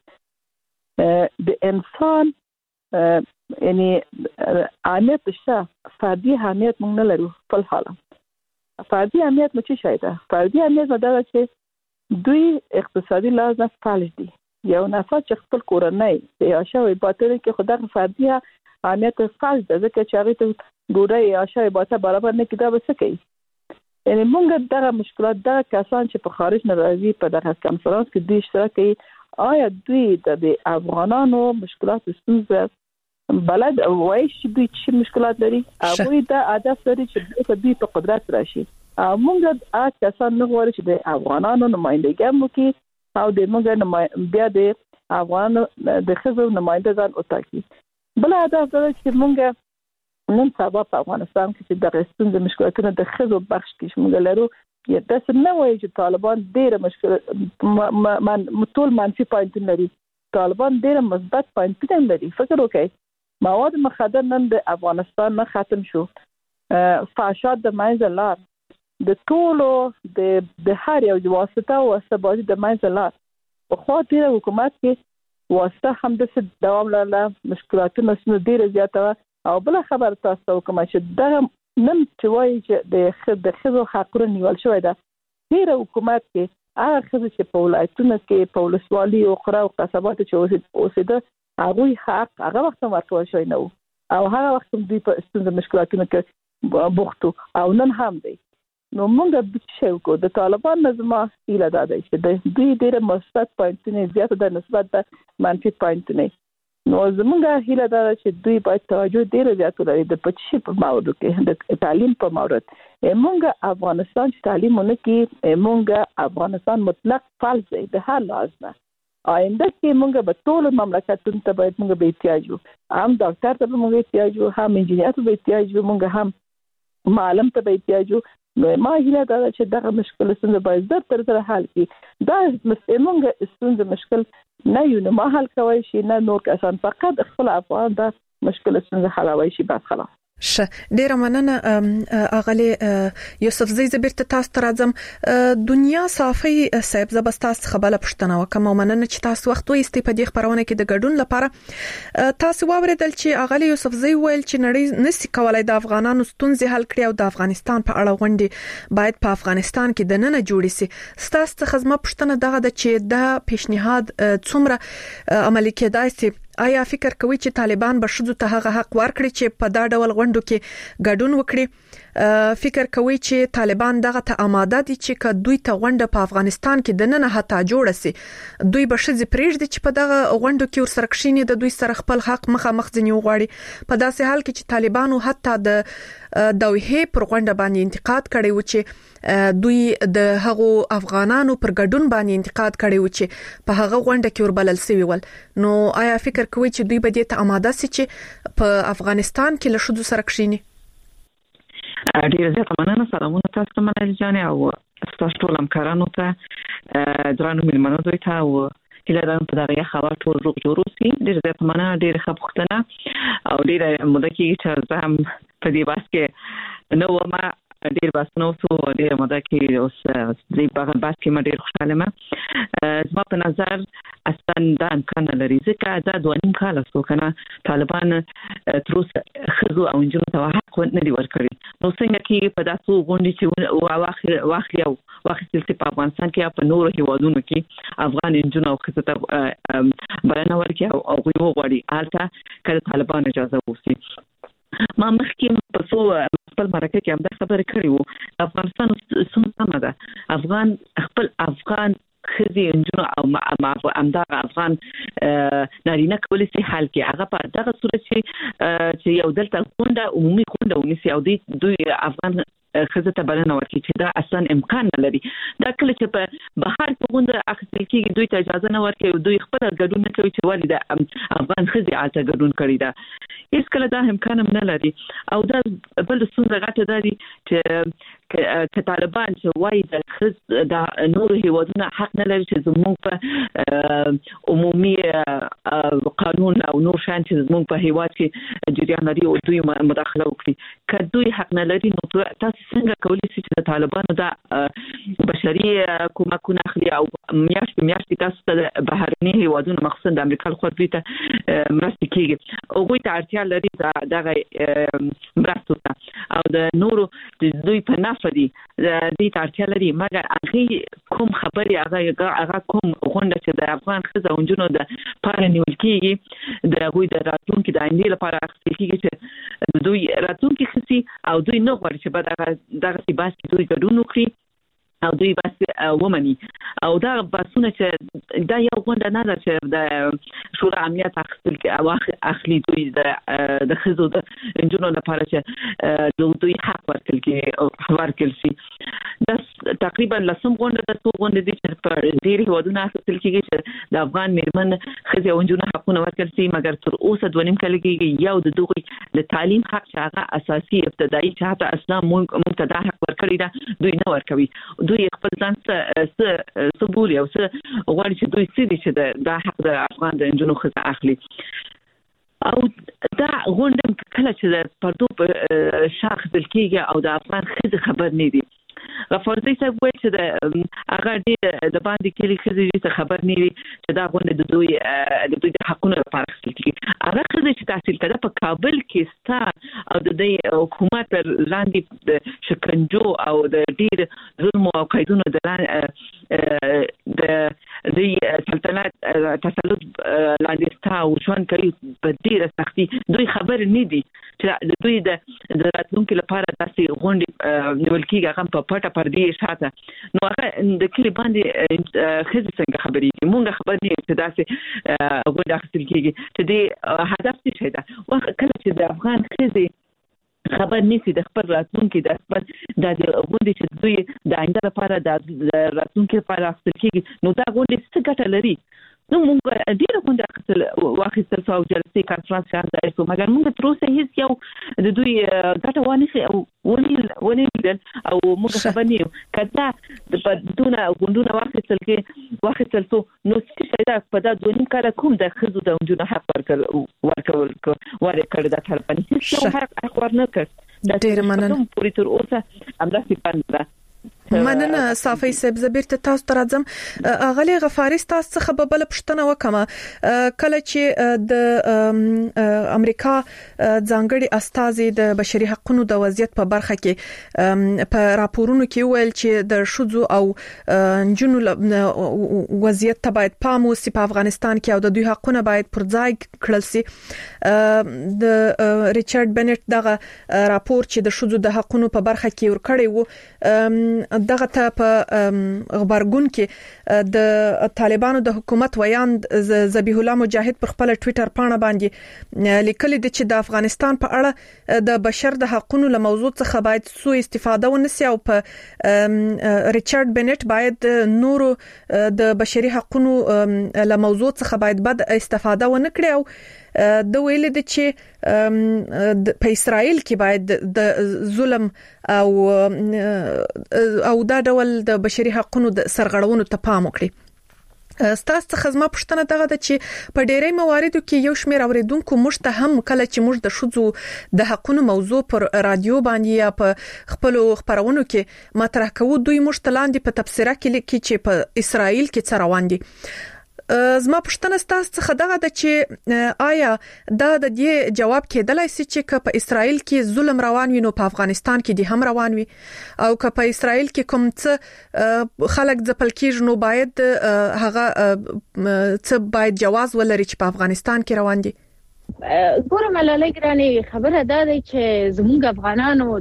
د انسان یعنی اهمیت شته، فردي اهمیت موږ نه لرو. په حال فردي اهمیت مو څه شي ده؟ فردي اهمیت دا چې دوی اقتصادي لحاظ فعال دي. یو نفر چې خپل کورنۍ د عاشوي باطل کې خدای فردي اهمیت فعال ده، ځکه چې هغه ته ډوډۍ عاشوي باطل برابر نه کیده بس کوي. یعنی موږ دغه مشکلات دغه کسان چې په خارج نه راځي په دغه کانفرنس کې دوی اشتراک کوي، آیا دوی د افغانانو مشکلات ستونزه بلد او وایي چې دوی چې مشکلات لري هغه د هدف لري چې دوی په قدرت راشي. او موږ هغه کسان نه غواړو چې د افغانانو نمائندګي وکړي او د موږ بیا د افغانانو د خزو نمائندګان وټاکي. بل هدف دا چې موږ نن سبا په افغانستان کې چې د ستونزې مشکلاتونه د خزو بخش کې موږ لرو. یا داسې نه وایي چې طالبان ډېر مشکل ټول منفي پوینټونه لري، طالبان ډېر مثبت پوینټونه لري. فکر وکړئ مواد مخدر نن د افغانستان نه ختم شو، فحشات د منځه لاړ، د ټولو د د هر یو واسطه او سبازي د منځه لاړ. په خو دې حکومت کې واسطه هم د دوام لرله، مشکلاتونه سره ډېر زیاته. او بل خبر تاسو کوم چې دا نن چې وایي چې د د خزو حقوق نیول شوی ده، ډېر حکومت کې هغه خزو چې په ولایتونو کې په ولسوالۍ او قرا او قصبات چې اوسېده هغوی حق هغه وخت ورکول شوی نه او هغه وخت دوی په ستونزې مشکلاتونو کې بوختو او نن هم دی. نو موږ د څه کو د طالبان نظم ایله دا دی چې دوی ډېر مثبت پوینټونه زیات د نسبت د منفي پوینټونه نو زمونږه هیله ده چې دوی باید توجه ډیر زیات لري د پچی په مورد کې د تعلیم په مورد. مونږه افغانستان چې تعلیم ونکړي مونږه افغانستان مطلق فلج دی د هر لحاظ نه. آینده کې مونږ به ټول مملکتونو ته باید مونږ به احتیاج یو، هم ډاکټر ته به مونږ احتیاج یو، هم انجینر ته به احتیاج یو، مونږ هم معلم ته به احتیاج یو. نو ما هیله ده چې دغه مشکل څنګه باید زر تر زر حل کړي. دا مونږ څنګه مشکل نه یو نه ما حل کوي شي نه نور کسان، فقط خپل افغان دا مشکل څنګه حلوي شي بس خلاص. ش ډیر مننه اغلی یوسف زی زبرت تاسو ته راځم. دنیا صافی صاحب زبستاس خبره پښتنه وکم مننه چې تاسو وخت وایستې په دې خبرونه کې د ګډون لپاره. تاسو واوریدل چې اغلی یوسف زی ویل چې نړۍ نسی کولای د افغانانو ستونزې حل کړي او د افغانستان په اړه غونډې باید په افغانستان کې د نن جوړې سي. تاسو ته خدمت پښتنه دغه د چې د پیشنهاد څومره عملي کېدای سي؟ آیا فکر کوي چې طالبان به شذو ته هغه حق ورکړي چې په دا ډول غونډو کې ګډون وکړي؟ فکر کوي چې طالبان دغه ته آماده دي چې که دوی ته غونډه په افغانستان کې د نن حتی جوړه سي دوی به شذ پرېږدي چې په دغه غونډو کې ورسره کښیني د دوی سره خپل حق مخامخ ځنی وغواړي؟ په داسې حال کې چې طالبانو حتی د دوحه پر غونډه باندې انتقاد کړي و چې دوی د هغو افغانانو پر ګډون باندې انتقاد کړي و چې په هغه غونډه کې وربلل سوي ول. نو آیا فکر کوي چې دوی به دې ته آماده سي چې په افغانستان کې له شذو سره کښیني؟ ډیر زیات مننه. سلامونه تاسو ته منل جانې او تاسو ټول همکارانو ته درانو ملمنو دوی ته او هیله ده په دغه خبر ټول روغ جوړ وي. ډیر زیات مننه، ډیر ښه پوښتنه او ډیر موده کې چې زه هم په دې باس کې نو ما ډیر باسنو څو ډیر موده کې اوس دې په باس کې ما ډیر خوشاله ما زما په نظر اصلا دا امکان لري ځکه دا دوه نیم کال څو کنه طالبان تر اوسه خزو او انجنونو ته حق نه دی ورکړي. نو څنګه کې په داسو غونډې چې واخلي واخلي او واخلي چې په افغانستان کې په نورو هیوادونو کې افغان انجنونو او خزو ته بلنه ورکړي او غوښتي وغواړي حالته کله طالبان اجازه ووسي. ما مخکې په څو خپل مرکه کې هم دا خبره کړې وو افغانستان څومره ده افغان خپل افغان خزي انجنونو او امدار افغان نارینه کولی شي حل کې هغه په دغه صورت چې یو دلته غونډه عمومي غونډه ونیسي او دوی افغان خزه ته بلنه ورکړي چې دا اصلا امکان نه لري. دا کله چې په بهر په غونډه اخیستل کېږي دوی ته اجازه نه ورکوي، دوی خپل ګډون نه کوي چې ولې د افغان خزي آلته ګډون کړي ده. هیڅ کله دا امکان هم نه لري. او دا بل څومره غټه ده چې که طالبان چې وایي د خز د نورو هیوادونو حق نه لري چې زموږ په عمومي قانون او نور شان چې زموږ په هیواد کې جریان لري او دوی مداخله وکړي، که دوی حق نه لري نو تاسو څنګه کولی شئ چې د طالبانو د بشري کومکونه اخلي او میاشت میاشت تاسو ته بهرني هیوادونو مخصوصا د امریکا خو دوی ته مرسته کیږي او دوی ته اړتیا لري دغه مرسته او د نورو دوی په نفدي د دې اړتیا لري. مګر هغه کوم خبري هغه هغه کوم غونډه چې د افغان خزه اونجونو د پاره نیول کیږي د دوی د راتلونکي د آینده لپاره اخیستل کیږي چې دوی راتلونکي خسي او دوی نه غواړي چې بعد دغه سی باس دوی ګډون وکړي او دوی بس ومني او دا باسونه چې دا یو غونډه نه ده چې د شورا امنیت اخیستل کې او اخلي دوی د د خزو د انجنونو لپاره چې دوی حق ورکړي کې ورکړي شي. دا تقریبا لسم غونډه د څو غونډې دي چې په ډېر هیوادونو اخیستل کېږي چې د افغان میرمن خزي او انجنونو حقونه ورکړي شي. مګر تر اوسه دوه نیم کال کې یو د دوی د تعلیم حق چې هغه اساسي ابتدایي چې حتی اسلام موږ ته دا حق ورکړي دا دوی نه ورکوي. دوی خپل ځان څه سبول او څه غواړي چې دوی څه دي چې دا حق د افغان د انجنونو خزه اخلي. او دا غونډه کله چې د پردو په شاخ دل کېږي او د افغان خزه خبر نه دي. غفارزی صاحب وایي چې د هغه ډېر د باندې کلی خزې ته خبر نه وي چې دا غونډه د دوی د دوی د حقونو لپاره اخیستل کېږي. هغه خزې چې تحصیل کړه په کابل کې ستا او د دې حکومت تر لاندې د شکنجو او د ډېر ظلم او قیدونو د د د سلطنت تسلط لاندې ستا او ژوند کوي په ډېره سختي دوی خبر نه دي چې دوی د راتلونکو لپاره داسې غونډې نیول کېږي هغه په پټه پردې شاته نو هغه د کلی باندې خزي څنګه خبرې دي مونږ خبرې دي چې داسې غونډه اخیستل کېږي چې د هدف څه ده وخت کله چې د افغان خزي خبر نشي د خپل راتلونکو د خپل د غونډې چې دوی د آینده لپاره د راتلونکو لپاره اخیستل کېږي نو دا غونډې څه ګټه لري نو موږ ډیره غونډه اخیستل واخیستل او جلسې کانفرنس راځي خو مګر موږ تر اوسه هیڅ یو د دوی ګټه وانه او ونی ونی او موږ خبر نه یو کله د دونه غونډونه واخیستل کې واخیستل سو نو څه دا په دا دونی کار کوم د خزو د جون حق ورکړ ورکول ورکړ د طرفانه هیڅ حق ورنه کړ د ډیر مننه پوری تر اوسه امدا سپانده مننه صافي صاحب زبیر ته تاسو ته راځم اغلی غفاری تاسو څخه به بل پښتنه وکمه کله چې د امریکا ځانګړي استازي د بشري حقوقو د وضعیت په برخه کې په راپورونو کې ویل چې د شذو او جنو وضعیت ته باید پام وسی په افغانستان کې او د دوی حقونه باید پر ځای کړل شي د ریچارډ بنټ دغه راپور چې د شذو د حقوقو په برخه کې ورکړی وو دغه ته په خبرګون کې د طالبانو د حکومت ویاند ذبیح الله مجاهد پر خپل ټوئیټر پاڼه باندې لیکلي دي چې د افغانستان په اړه د بشر د حقوقو له موضوع څخه باید سوء استفاده ونشي او په ریچارډ بنټ باید نورو د بشري حقوقو له موضوع څخه باید بد استفاده ونه کړي او د ویل دي چې په اسرائیل کې باید د ظلم او او دا ډول د بشري حقوقو د سرغړونو ته پام وکړي ستاسو څخه زما پوښتنه دغه ده چې په ډېرې مواردو کې یو شمېر اوریدونکو موږ ته هم کله چې موږ د شذو د حقوقو موضوع پر رادیو باندې یا په خپل خبرونو کې مطرح کوو دوی موږ ته لاندې په تبصره کې لیکي چې په اسرائیل کې څه روان دي زما پښتنه ستاسو څخه دغه د چې آیا دا د دې جواب کېدلای شي چې په اسرائیل کې ظلم روان وي نو په افغانستان کې د هم روان وي او که په اسرائیل کې کوم څه خلک ځپل کېږي نو باید هغه څه باید جواز ولري چې په افغانستان کې روان دي ګورم لاله ګراني خبره ده چې زموږ افغانانو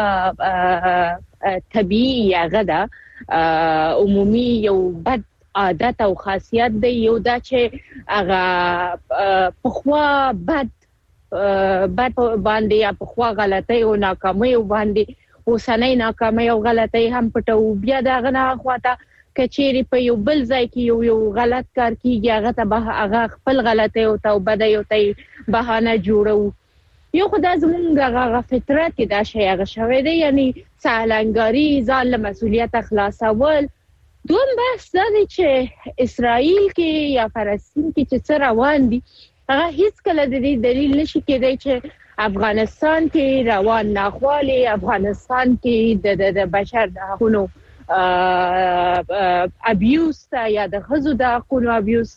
دا طبيعي غدا عمومي یو بد عادت او خاصیت دی یو دا چې هغه پخوا بد بد باندې یا پخوا غلطي او ناکامي باندې اوسنۍ ناکامي او غلطي هم پټو بیا دا غنا خواته کچېری په یو بل ځای کې یو یو غلط کار کیږي هغه ته به هغه خپل غلطي او توبه دی او ته بهانه جوړو یو خدای زمونږ هغه فطرت دا شی هغه شوی دی یعنی سالنګاری ځان له مسولیت خلاصول دوم بس دا دی چې اسرائیل کې یا فلسطین کې چې څه روان دي هغه هیڅ کله د دې دلیل نشي کېدای چې افغانستان کې روان ناخوالي افغانستان کې د د بشر د حقوقو ابیوز یا د خزو د حقوقو ابیوز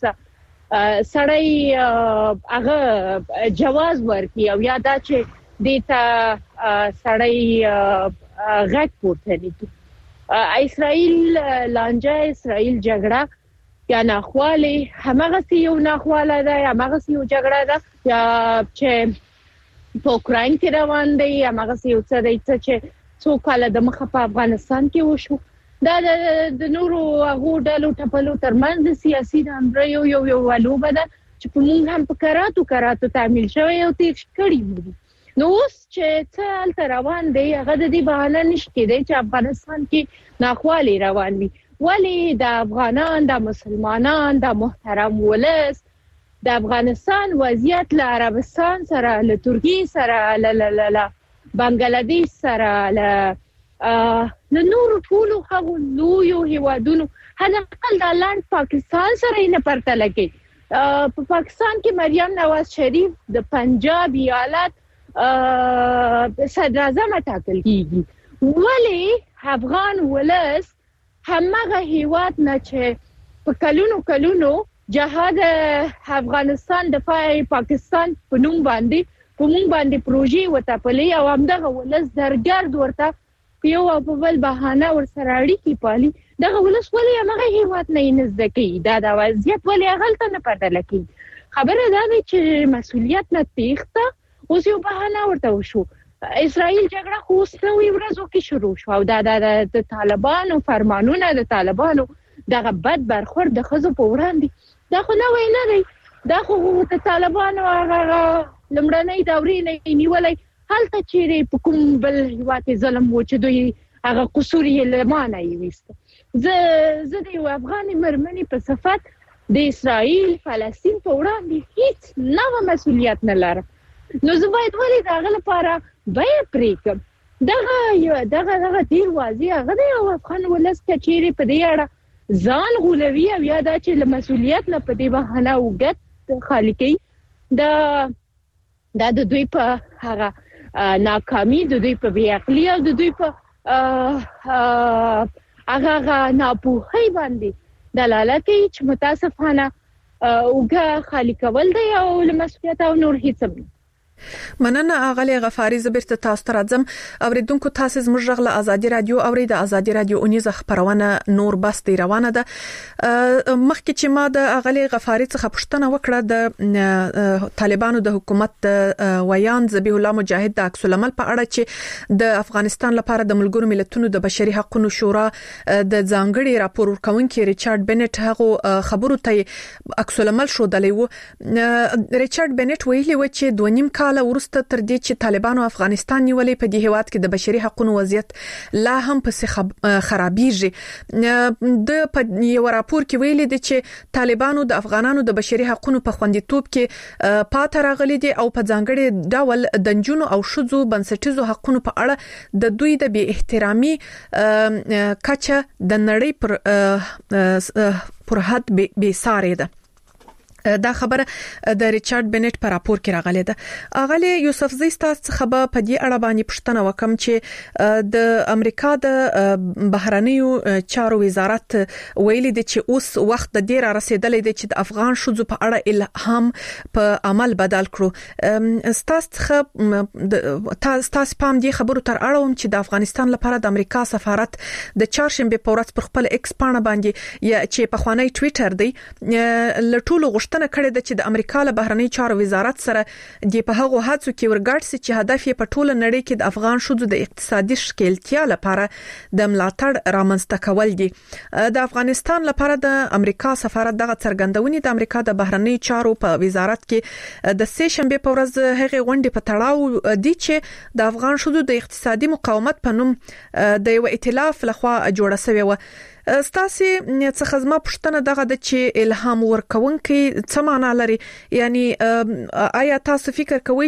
سړی هغه جواز ورکړي او یا دا چې دیتا سړی غټ پورته دي اسرائیل لانجه اسرائیل جګړه یا ناخواله همغه یو ناخواله ده همغه یو جګړه ده یا چې په اوکراین کې روان دي همغه یو څه دی چې څو کال د مخه په افغانستان کې وشو دا د نورو هغه ډلو ټپلو ترمنځ سیاسي د یو یو یو ولوبه ده چې په موږ هم په کراتو کراتو تعمیل شوی او تیر کړی وي نو اوس چې څه تل روان دی هغه د دې بهانه نشته دی چې افغانستان کې ناخوالي روان وي ولی د افغانان د مسلمانان د محترم ولس د افغانستان وضعیت له عربستان سره له ترکیه سره له له له بنگلاديش سره له له نور ټولو هغو لویو هیوادونو هغه خپل د لاند پاکستان سره نه پرتله کوي په پاکستان کې مریم نواز شریف د پنجاب ایالت صدر اعظم ټاکل کیږي ولی افغان ولس همغه هیواد نه چې په کلونو کلونو جهاد افغانستان دفاع پاکستان په نوم باندې په نوم باندې پروژې وټاپلې او همدغه ولس درګرد ورته یو په بل بهانه ورسره اړیکې پالي دغه ولس ولی همغه هیواد نه نزدکی دا د وضعیت ولی غلطه نه پدل کی خبره ده چې مسؤلیت نه تېخته اوس یو بهانه ورته وشو اسرائیل جګړه خو اوس نوې ورځو کې شروع شو او دا د طالبانو فرمانونه د طالبانو دغه بد برخورد د خزو په وړاندې دا خو نوې نه دی دا خو د طالبانو هغه لمړنۍ دورې نه نیولای هلته چیرې په کوم بل هیواد ظلم و چې دوی هغه قصور یې لمانه یې وست زه زه د افغان مرمنې په صفت د اسرائیل فلسطین په وړاندې هیڅ نوې مسولیت نه لرم نو زه باید ولې دا غل لپاره به پریکم دغه یو دغه دغه ډیر واضح هغه د افغان ولس کچېری په دې اړه ځان غولوي او یا دا چې له مسولیت نه په دې بهانه وګت خالقي دا دا د دوی په هغه ناکامي د دوی په بې عقلي او د دوی په هغه ناپوهۍ باندې دلالت کوي چې متاسفانه اوګه خالی کول دی او له مسؤلیت او نور هیڅ نه مننه اغلی غفاری زبرته تاسو ته راځم اوریدونکو تاسو زموږ غږ له ازادي رادیو اورید ازادي رادیو اونیزه خبرونه نور بس دی روانه ده مخکې چې ما د اغلی غفاری څخه پوښتنه وکړه د طالبانو د حکومت ویان ذبیح الله مجاهد د عکس العمل په اړه چې د افغانستان لپاره د ملګرو ملتونو د بشري حقوقو شورا د ځانګړي راپور ورکونکي ریچارډ بنټ هغه خبرو ته عکس العمل شو دلی و ریچارډ بنټ ویلي و چې دوه نیم کال ورسته تر دې چې طالبانو افغانستان نیولې په دې هیواد کې د بشري حقوقو وضعیت لا هم په خرابېږي د په یو راپور کې ویلي دي چې طالبانو د افغانانو د بشري حقوقو په خوندیتوب کې پات راغلي دي او په ځانګړي ډول د نجونو او شذو بنسټیزو حقوقو په اړه د دوی د بې احترامي کچه د نړۍ پر پر حد به ساره ده دا خبره د ریچارډ بنټ په راپور کې راغلې ده اغلی یوسف زی ستاسو څخه به په دې اړه باندې پوښتنه وکم چې د امریکا د بهرنیو چارو وزارت ویلي دی چې اوس وخت د ډیر رسیدلې دی چې د افغان شذو په اړه الهام په عمل بدل کړو ستاسو څخه تاسو پام دې خبرو تر اړوم چې د افغانستان لپاره د امریکا سفارت د چهارشنبه په ورځ پر خپل ایکس پاڼه باندې یا چې په خوانی ټوئیټر دی لټول غوښتنه کړې ده چې د امریکا له بهرنی چارو وزارت سره د په هغه هڅو کې ورګړ سي چې هدف یې په ټوله نړۍ کې د افغان شذو د اقتصادي شکلتیا لپاره د ملاتړ رامنځته کول دي د افغانستان لپاره د امریکا سفارت دغه څرګندونې د امریکا د بهرنی چارو په وزارت کې د سه شنبه په ورځ هغه غونډې په تړاو دي چې د افغان شذو د اقتصادي مقاومت په نوم د یو ائتلاف لخوا جوړه شوې و ستاسو څخه زما پوښتنه دغه د چې الهام ورکونکي څه معنا لري یعنی آیا تاسو فکر کوئ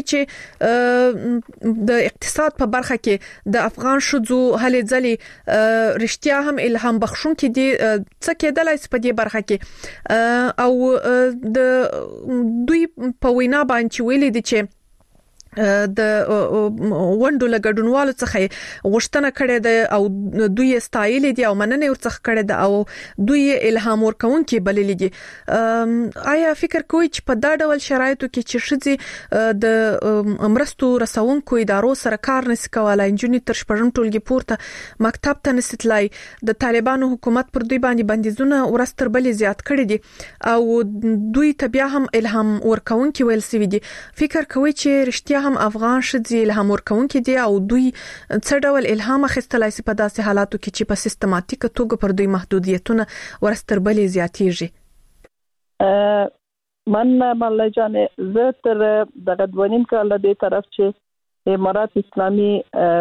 چې د اقتصاد په برخه کې د افغان شذو هلې ځلې رښتیا هم الهام بخښونکي دي څه کېدلای په دې برخه کې او د دوی په وینا باندې ویلي دي چې د وندو لګډونوالو څخه غوښتنه کړې ده او دوی ستایل دي او مننه ورڅخه کړې ده او دوی الهام ورکونکي بللې دي آیا فکر کوئ چې په دا ډول شرایطو کې چې شذي د امرستو رسونکو ادارو سره کار نس کولای انجنیر تر شپږم ټولګي پورته مکتب ته نستلای د طالبانو حکومت پر دوی باندې بندیزونه ورستر بلې زیات کړې دي او دوی ته بیا هم الهام ورکونکي ویل سوي دي فکر کوئ چې رښتیا هم افغان شذي الهام ورکونکي دي او دوی څه ډول الهام اخیستلای سي په داسې حالاتو کې چې په سیستماتیک توګه پر دوی محدودیتونه ورستر بلې زیاتېږي من مله جان زه تر دغه دوانیم کال د طرف چې امارات اسلامي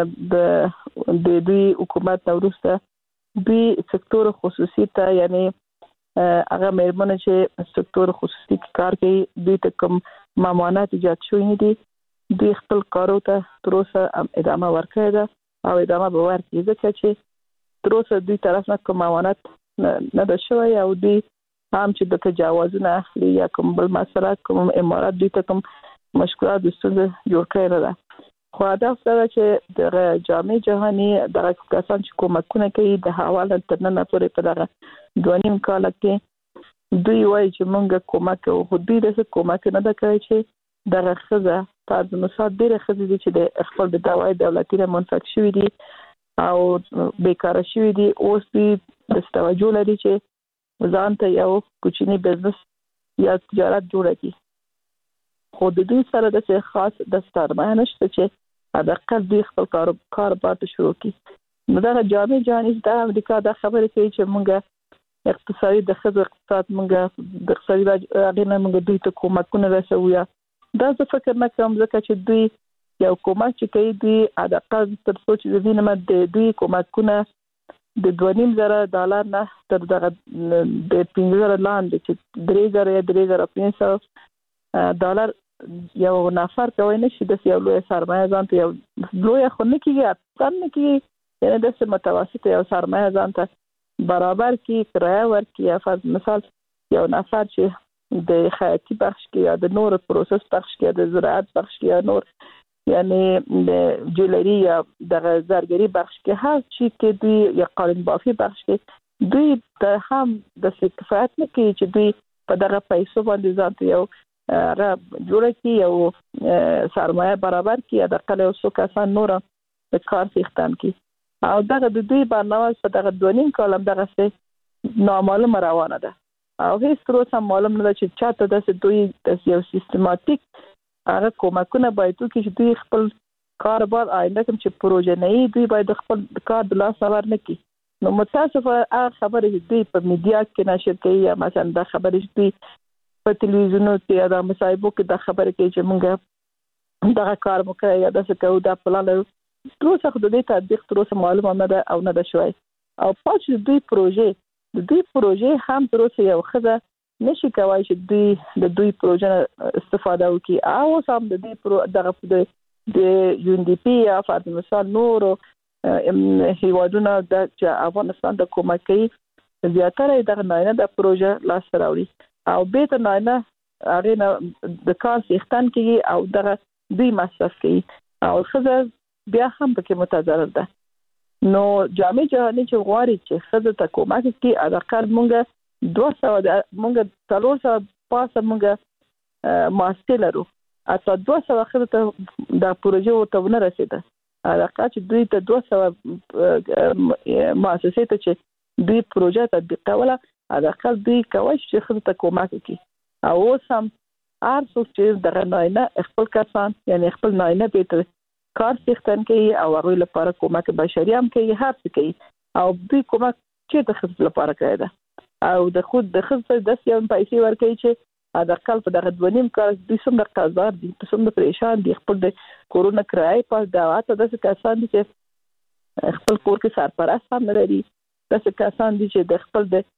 د د دوی حکومت وروسته دوی سکتور خصوصي ته یعنی هغه مېرمنې چې سکتور خصوصي کار کوي دوی ته کوم ممانعت ایجاد شوی دي دوی خپل کارو ته تر اوسه ادامه ورکړې ده او ادامه به ورکړي ځکه چې تر اوسه دوی طرف نه کوم ممانعت نه ده شوی او دوی هم چې د تجاوزونه اخلي یا کوم بل مسله کوم امارات دوی ته کوم مشکلات د ستونزې جوړ کړی ده خو هدف دا چې د جامع جهاني د کسان چې کومکونه کوي د حواله تر نن پورې په دغه دوه نیم کال کې دوی وایي چې موږ کومک کوو دوی د کومک نه ده کوي چې دغه خزه په مثال ډېر خزه دي چې د خپل د دوايي دولتي نه منفک شوی دي او بیکاره شوی دي اوس دوی د توجه لري چې ځان ته یو کوچنی بزنس یا تجارت جوړ کړي خو د دوی سره د څه خاص د سرمایه نشته چې د خپل دوی خپل کار کاروبار ته شروع کړي. نو دا جامع جهاني د امریکا د خبرې کوي چې موږ اقتصادي د خزو اقتصاد موږ د اقتصادي اړینه موږ دوی ته کومکونه رسوي. دا څه فکر نه کوم ځکه چې دوی یو کومک چې کوي دوی عادقه تر څو چې د دینه د دوی کومکونه د دوه نیم زره ډالر نه تر دغه د پنځه زره لاندې چې درې زره یا درې زره پنځه سوه ډالر یو نفر کوي نشي د یو لوی سرمایه ځان ته یو لوی خو نه کیږي اصلا نه کیږي یعنی د متوسط یو سرمایه ځان ته برابر کی کرایه ورکړي یا فرض مثال یو نفر چې د خیاطي بخش کې یا د نور پروسس بخش کې د زراعت بخش کې یا نور یعنی د جولری یا د زرګری بخش کې هر چی کې دوی یا قالین بافي بخش کې دوی ته هم د کفایت نه کوي چې دوی په دغه پیسو باندې ځان ته یو را جوړ کړي یو سرمایه برابر کړي د خپل اوسو کسان نور د کار څښتن کړي او دغه د دوی برنامه په دغه دونیم کالم دغه څه نامعلومه روانه ده او هیڅ تر معلوم نه ده چې چاته د دوی د یو سیستماتیک هغه کومکونه باید چې دوی خپل کاروبار آینده کوم چې پروژه نه وي دوی باید خپل کار د لاس ور نه کړي. نو متاسفه هغه خبره چې دوی په میډیا کې نشر کوي یا مثلا دا خبره چې دوی په تلویزیون کې یا د مصاحبو کې دا خبره کوي چې موږ دا کار وکړو یا دا څه کوو دا پلان لرو تر اوسه د دې تطبیق تر اوسه معلومه نه ده او نه ده شوی او پاتې دوی پروژه د دوی پروژه هم تر اوسه یو خزه نشي کوي چې دوی د دوی پروژه استفاده وکړي او هم د دې دغه د یو ان ډي پی یا فرض مثال نور هیوادونه د افغانستان د کومکي زیاتره دغه ناینه د پروژه لاس راوړي او به ته ناینه هغه د کار څښتن کوي او دغه دوی مصرف کوي او خزه بیا هم پکې متضرر ده. نو جامع جهاني چې غواړي چې خزه ته کومک کوي اذکر مونږه دوه سوه مونږ څلور سوه پاسه مونږ ماسته لرو اته دوه سوه خزه ته د پروژه ورته ونه رسیده هغه چې دوی ته دوه سوه مؤسسې ته چې دوی پروژه تطبیق کوله هغه دوی کوي چې خزه ته کومک کوي او سم ارڅو چې دغه ناینه خپل کسان یعنی خپل ناینه به کار څښتن کوي او هغه لپاره کومک بشري هم کوي هر څه کوي او دوی کومک چې د خپل لپاره کوي دا او د خود د خپل د سیاست پیسې ورکوي چې دا کال په دغه دونیم کال د سم د قزار دي په سم د پریشان دي خپل د کورونا کرای په دعوت د کسان دي چې خپل کور کې سرپرست هم لري د کسان دي چې د خپل د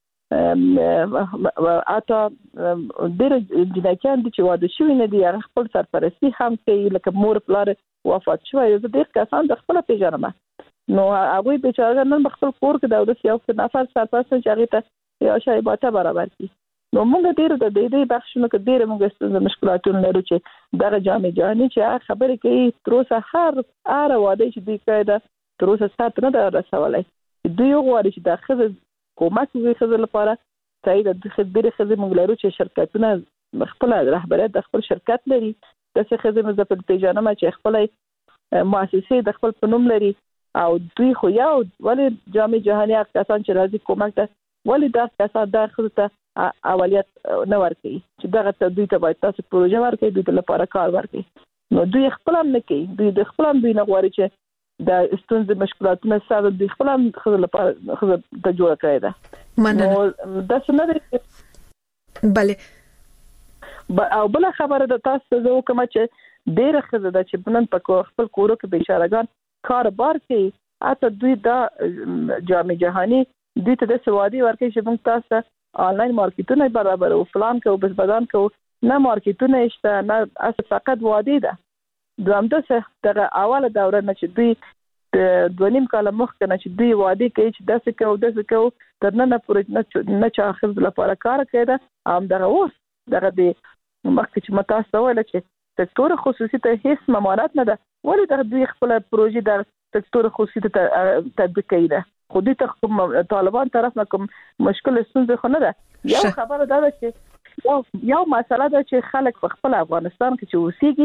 اته ډېر جنایتيان دي چې واده شوی نه دي هغه خپل سرپرستی هم کوي لکه مور پلار وفات شوی یو ډېر کسان د خپل پیژنم نو هغه بیچاره نن خپل کور کې دا د یو نفر سرپرست چې هغه ته یو شای باته برابر کی نو موږ ډېر د دې دې بخښنه کې ډېر موږ ستاسو مشکلاتونه لرو چې دا جامع جهاني چې خبرې کوي تر اوسه هر هر واده چې دوی کوي دا تر اوسه سات نه ده رسولای دوی غواړي چې دا خزه کومک وکړي خزه لپاره صحیح د خبرې خزه موږ لرو چې شرکتونه خپل رهبریت د خپل شرکت لري د څه خزه مزه په پیژنه چې خپل مؤسسې د خپل پنوم لري او دوی خو یو ولې جامع جهاني کسان چې راځي کومک ته ولې دا کسان د خزه ته اولیت نه ورکړي چې دغه دوی ته باید تاسو پروژه ورکړي دوی لپاره کار ورکړي نو دوی خپل هم نه کوي دوی د خپل هم دوی نه غواړي چې د ستونزې مشکلاتونه سره د خپل هم خزه لپاره خزه ته جوړ کړی ده مننه دا څنګه دی bale او بل خبره د تاسو زه کوم چې ډېر خزه د چې بنن په خپل کورو کې بشارهګان کاروبار کوي اته دوی دا جامع جهاني دوی ته د سوادي ورکې چې موږ تاسو آنلاین مارکیټونه برابر او فلان کوو بس بدن کوو نه مارکیټونه شته نه اس فقط وادي ده دوام د دغه اوله دوره نه چې دوی د دونیم کال مخکې نه چې دوی وادي کوي چې داسې کوو داسې کوو تر نه پورې نه چا خپل لپاره کار کوي دا هم دغه اوس دغه د مخکې چې متاسو ولا چې سکتور خصوصي ته هیڅ ممانعت نه ده ولې دغه دوی خپل پروژې د سکتور خصوصي ته تطبیق کوي ده خو دې ته کوم طالبان طرف نه کوم مشکل ستونزه خو نه ده یو خبره ده چې یو یو مسله ده چې خلک په خپل افغانستان کې چې اوسېږي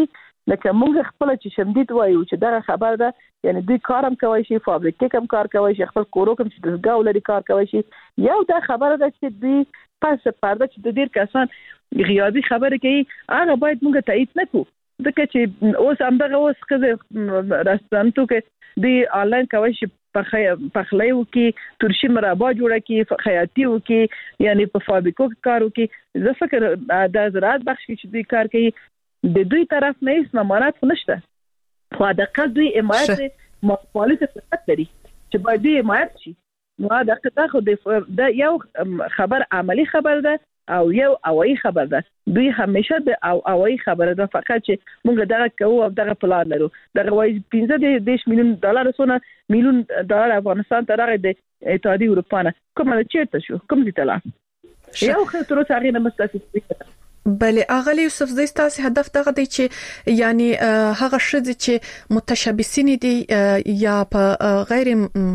لکه موږ خپل چې شمدید وایو چې دا خبره ده یعنی دوی کارم کوي شي فابریکې هم کار کوي شي خپل کورو کوم چې دغه ولري کار کوي شي یو دا خبره ده چې دوی پس پرده چې د ډیر کسان غیابي خبره کوي هغه باید موږ تایید نکړو ځکه چې اوس همدغه اوس خزه راستانتو کې دی آنلاین کوي شي پخلیو کې ترشي مرابا جوړه کې خیاطي وکي یعنی په فابریکو کې کار وکي زه فکر د زراعت بخش کې چې دوی کار کوي د دوی طرف نه هیڅ ممانعت نشته خو د قض دوی حمایت مقالې ته لري چې باید دوی حمایت شي نو دا که خو د یو خبر عملی خبر ده او یو اوایي خبر ده دوی همیشه د او اوایي خبره ده فقط چې موږ دغه کوو او دغه پلان لرو دغه وایي پنځه دېرش میلیون ډالر سونه میلیون ډالر افغانستان ته راغی د اتحادیې اروپا نه کومه چیرته شو کوم دي تلا یو خطر سره نه مستفید بله اغلی یوسف زی ستاسو هدف دغه دی چې یعنی هغه شذ چې متشابسین دي یا په غیر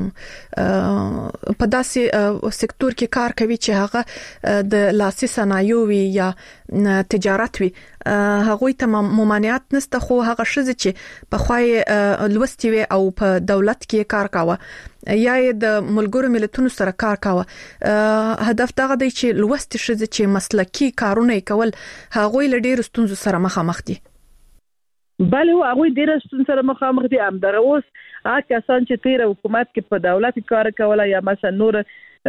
په داسې سکتور کې کار کوي چې هغه د لاسي صنایعو وي یا تجارت وي هغه ته ممانعت نشته خو هغه شذ چې په خوای لوستي وي او په دولت کې کار کاوه یا د ملګرو ملتونو سره کار کاوه هدف دغه دی چې لوستي شذ چې مسلکی کارونه کول هغه له ډیر ستونزو سره مخامخ دي بله هغه ډیر ستونزو سره مخامخ دي هم دغه اوس هغه کسان چې تیر حکومت کې په دولت کار کوله یا مثلا نور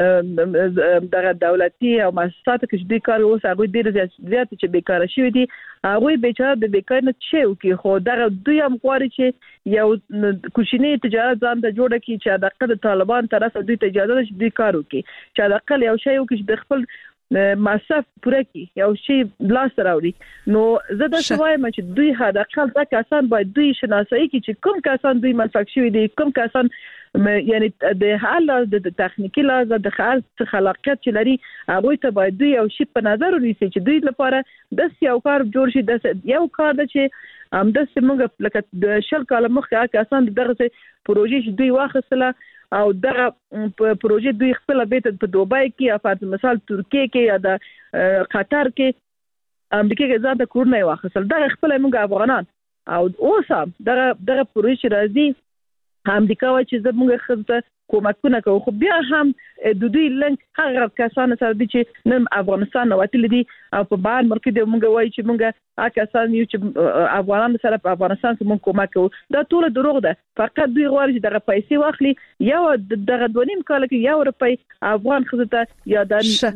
دغه دولتي او مؤسسات کې د کار اوس هغه ډیر زیات چې بیکاره شوی دي هغه بیچاره د بیکار نه شي او کې خو دغه دوی هم غواړي چې یو کوچنی تجارت ځان ته جوړ کړي چې د طالبان طرف دوی ته اجازه نشي دوی کار وکړي چې د اقل یو شی وکړي د خپل مصرف پوره کی یو شی لاس راوړي نو زه د شوایم چې دوی هدا خپل د کسان باید دوی شناسایی کی چې کوم کسان دوی منفعت شوی دي کوم کسان یعنی د حال د تخنیکی لازم د خاص خلاقیت چې لري هغه ته باید دوی یو شی په نظر ونیسي چې دوی لپاره د یو کار جوړ شي د یو کار د چې هم د سیمه لکه د شل کال مخکې کسان دغه پروژې چې دوی واخصله او دغه پروژې دوی خپل بیت په دوبای کې یا په مثال ترکیه کې یا د قطر کې امریکا کې ځان د کورنۍ واخصل دغه خپل موږ افغانان او اوس هم دغه دغه پروژې راځي امریکا و چې زموږ خزه کومکونه کوي خو بیا هم د دوی لنک هغه کسان سره دي چې نن افغانستان نو وتل دي او په بار مرکه د موږ وایي چې موږ هغه کسان یو چې افغانان سره په افغانستان کې موږ کومک کوو دا ټول دروغ ده فقط دوی غواړي چې دغه پیسې واخلي یو دغه دونیم کال کې یو روپۍ افغان خزه ته یا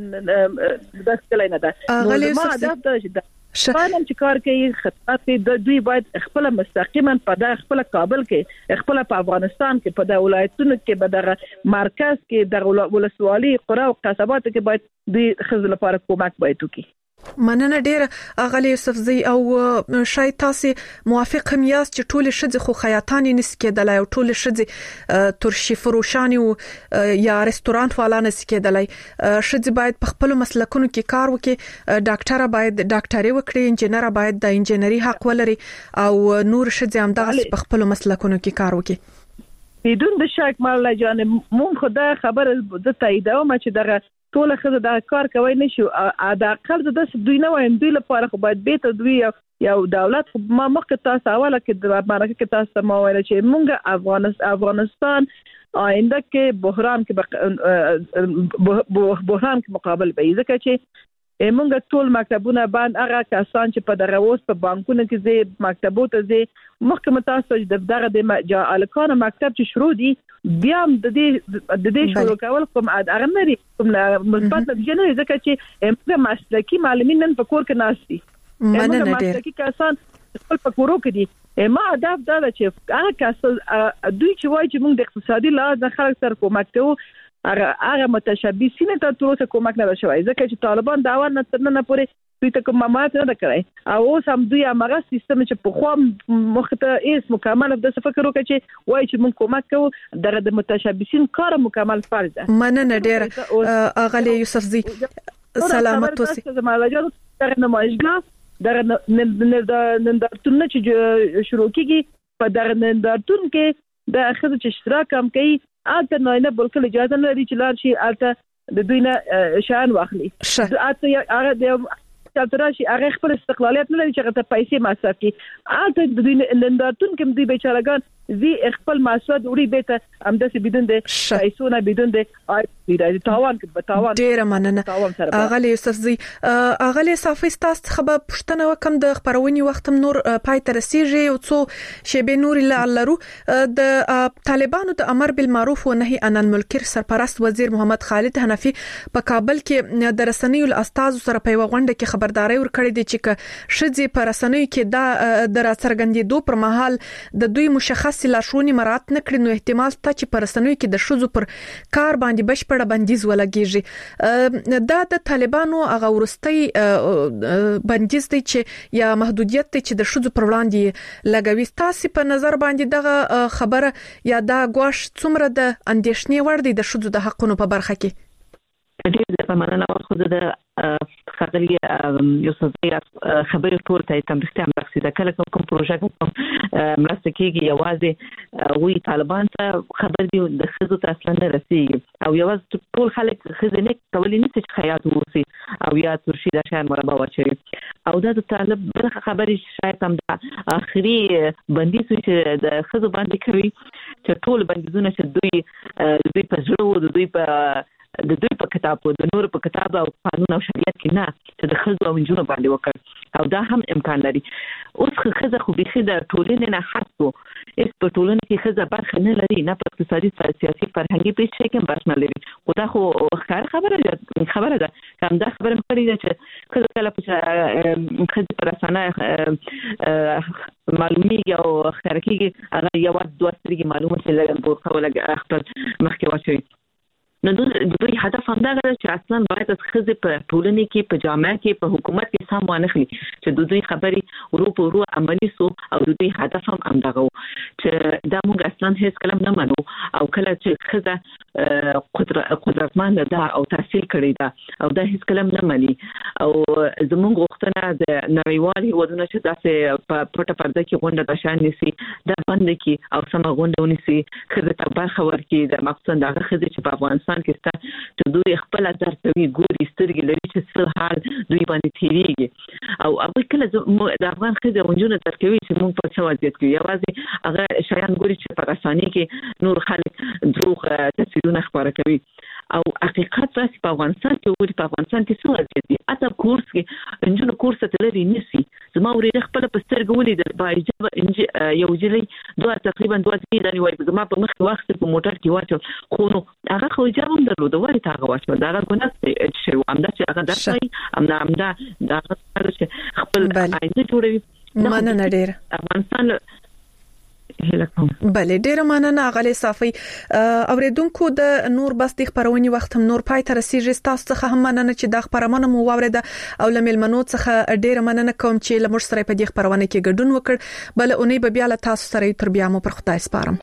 د داسې نه ده نو ما هدف ده چې شپانم چې کار کوي خدمات د دوی باید خپل مستقیما په د خپل کابل کې خپل په افغانستان کې په د ولایتونو کې په دغه مرکز کې د ولسوالۍ قرا او قصبات کې باید دوی خزل لپاره کومک باید وکړي مننه ډیره اغلی یوسف زی او شاید تاسو موافق هم یاست چې ټول شذ خو خیاطان نس کېدلای او ټول شذ ترشي فروشان او یا رستورانت والا نس کېدلای شذ باید په خپل مسلکونو کې کار وکړي ډاکټر باید ډاکټري وکړي انجنیر باید د انجنیری حق ولري او نور شذ هم دغه په خپل مسلکونو کې کار وکړي بدون د شک مولا جان مون خدای خبر د تاییدوم چې دغه ټول خزه دا کار کوي نشو دا اقل د دوی نه وایم دوی لپاره خو باید بیت دوی یو دولت ما مخکې تاسو اوله کې د مرکه کې تاسو ما ویل چې مونږ افغانستان افغانستان آینده کې بحران کې بحران کې مقابل به ځکه چې مونږ ټول مکتبونه باندې هغه کسان چې په دغه اوس په بانکونو کې زی مکتبو ته زی مخکې تاسو د دغه د الکان مکتب چې شروع دي بیا د دې د دې شروع کول کوم هغه نری کوم مثبت نتیجه نه ځکه چې موږ مسلکی معلمین نن په کور کې ناشتي موږ مسلکی کسان خپل په کورو کې دي ما هدف دا چې هغه کسان دوی چې وایي چې موږ د اقتصادي لحاظ خلک سره کومک کوو هغه هغه متشابسین ته تر اوسه کومک نه شوی ځکه چې طالبان دا ور نه تر نه پورې دوی ته کوم مامات نه کړی او اوس هم دوی هغه سیستم چې په خو مخته ایس مکمل د فکر وکړي چې وایي چې موږ کومک کوو دغه د متشابسین کار مکمل فرض ده مننه ډیر اغلی یوسف زی سلامت اوسئ زموږ دغه نمایشګاه دغه نندارتون چې شروع کیږي په دغه نندارتون کې د اخر چې اشتراک هم کوي اته نه بلکې اجازه نه لري چې لار شي اته د دوی نه شان واخلي اته هغه د چې راشي هغه خپل استقلالیت نه لري چې هغه ته پیسې مصرف کړي البته د دوی نندارتون کې دوی بیچارهګان زی خپل مسعود وړي به ته همداسې بدون د پیسو نه بدون د آی تاوان کې به تاوان ډیر مننه اغلی یوسف زی اغلی صافي تاسو خبر پښتنه وکم د خبرونی وخت نور پای تر رسیږي او څو شیبه نور لعلرو د طالبانو د امر بالمعروف و نهي عن المنکر سرپرست وزیر محمد خالد حنفي په کابل کې د رسنیو استاد سره په غونډه کې خبرداري ورکړې دي چې شذې پر رسنیو کې د د راڅرګندېدو پر مهال د دوی مشخص لارښوونې مراعات نکړي نو احتمال ته چې پر رسنیو کې د شذو پر کار باندې بشپړه بندیز ولګیږي دا د طالبانو هغه ورستي بندیز دی چې یا محدودیت دی چې د شذو پر وړاندې لګوي تاسو په نظر باندې دغه خبره یا دا غواش څومره د اندېښنې وړ دی د شذو د حقونو په برخه کې ډېر په معنا او خو د خبري یوسف خبري ټول ته تم رښتیا مرسته د کله کوم پروژه کوم مرسته کیږي یوازې وی طالبان ته خبر دی د خزو ته اصلا نه رسیږي او یوازې ټول خلک خزنه کولای نشي چې خیاط ووسی او یا ترشي د شای مربع واچي او دا د طالب برخه خبري شاید هم د اخري بندیز چې د خزو باندې کوي چې ټول بندیزونه چې دوی دوی په ژوند دوی په د دوی په کتاب او د نور په کتاب او قانون او شریعت کې نه چې د خزو او انجونو باندې وکړ او دا هم امکان لري اوس خزه خو به خزه ټولنه نه حقو اس په ټولنه کې خزه برخه نه لري نه په اقتصادي سیاسي فرهنګي پیښه کې برخه نه لري خدا خو ښکار خبره ده خبره ده کوم دا خبره مخړې ده چې خزه کله په خزه پر اسانه معلومیږي او ښکار کېږي هغه یو د دوه سترګې معلومه چې لږ بورخه ولا خپل مخکې واچوي نو دوی هدف هم دا غواړي چې اصلا باید د خزې په ټولنه کې په جامعه کې په حکومت کې سم وانخلي چې د دوی خبري ورو په ورو عملی سو او د دوی هدف هم همدغه چې دا موږ اصلا هیڅ کلم نه منو او کله چې خزه قدرت قدرتمن ده او تحصیل کړی ده او دا هیڅ کلم نه مني او زموږ غوښتنه د نړیوال هیوادونو چې داسې په پټه پرده کې غونډه د شان نسی دا باندې کې او سم غونډه ونیسي خزه ته برخه ورکړي د مقصد دغه خزه چې په افغانستان کې ست چې دوی خپل اثر کوي ګوري سترګې لري چې څه حال دوی باندې تیریږي او هغه کله د افغان خزه ونجونه تر کوي چې موږ په څه وضعیت کې یوازې هغه شایان ګوري چې په رساني کې نور خلک دروغ تصویرونه خبره کوي او حقیقت راځي په افغانستان کې ګوري په افغانستان کې څه وضعیت دي اته کورس کې انجونه کورس ته لري نسی زما ورې خپل په سترګې ولید په اجازه یو جلی دوه تقریبا دوه دقیقې دی وای زما په مخ وخت په موټر کې واچو خو نو هغه خو اجازه هم درلوده وای تا هغه واچو دا هغه ګناه شي امدا چې هغه درځي امدا امدا دا هغه خپل آینده جوړوي مننه ډیر افغانستان بله ډیره مننه غلي صافي اوریدونکو د نور بس د خبرونی وخت هم نور پای تر رسیدي تاسو څخه هم مننه چې د خبرونه مو واورید او لملمنو څخه ډیره مننه کوم چې لمر سره په دې خبرونه کې ګډون وکړ بل اونۍ به بیا له تاسو سره تر بیا مو پر خدای سپارم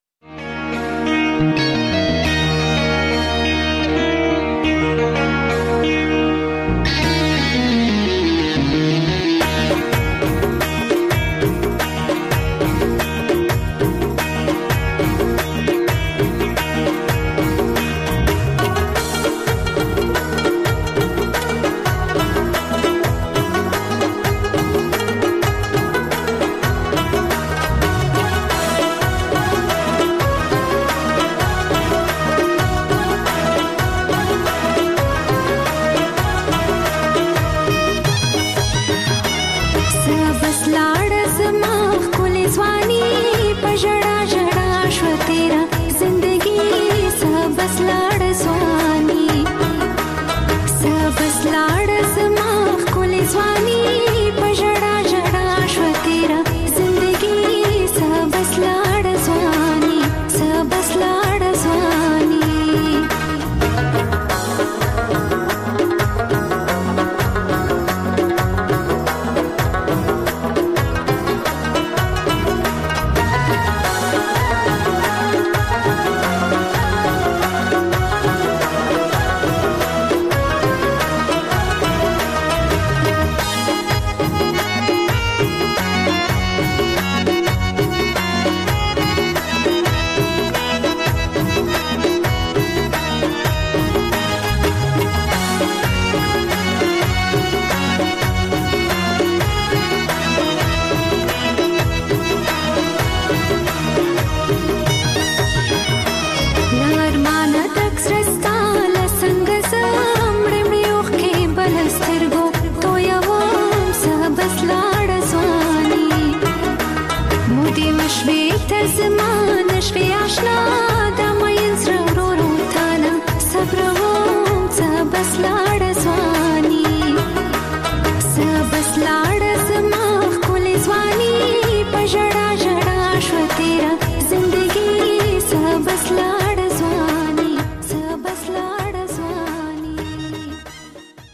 لستر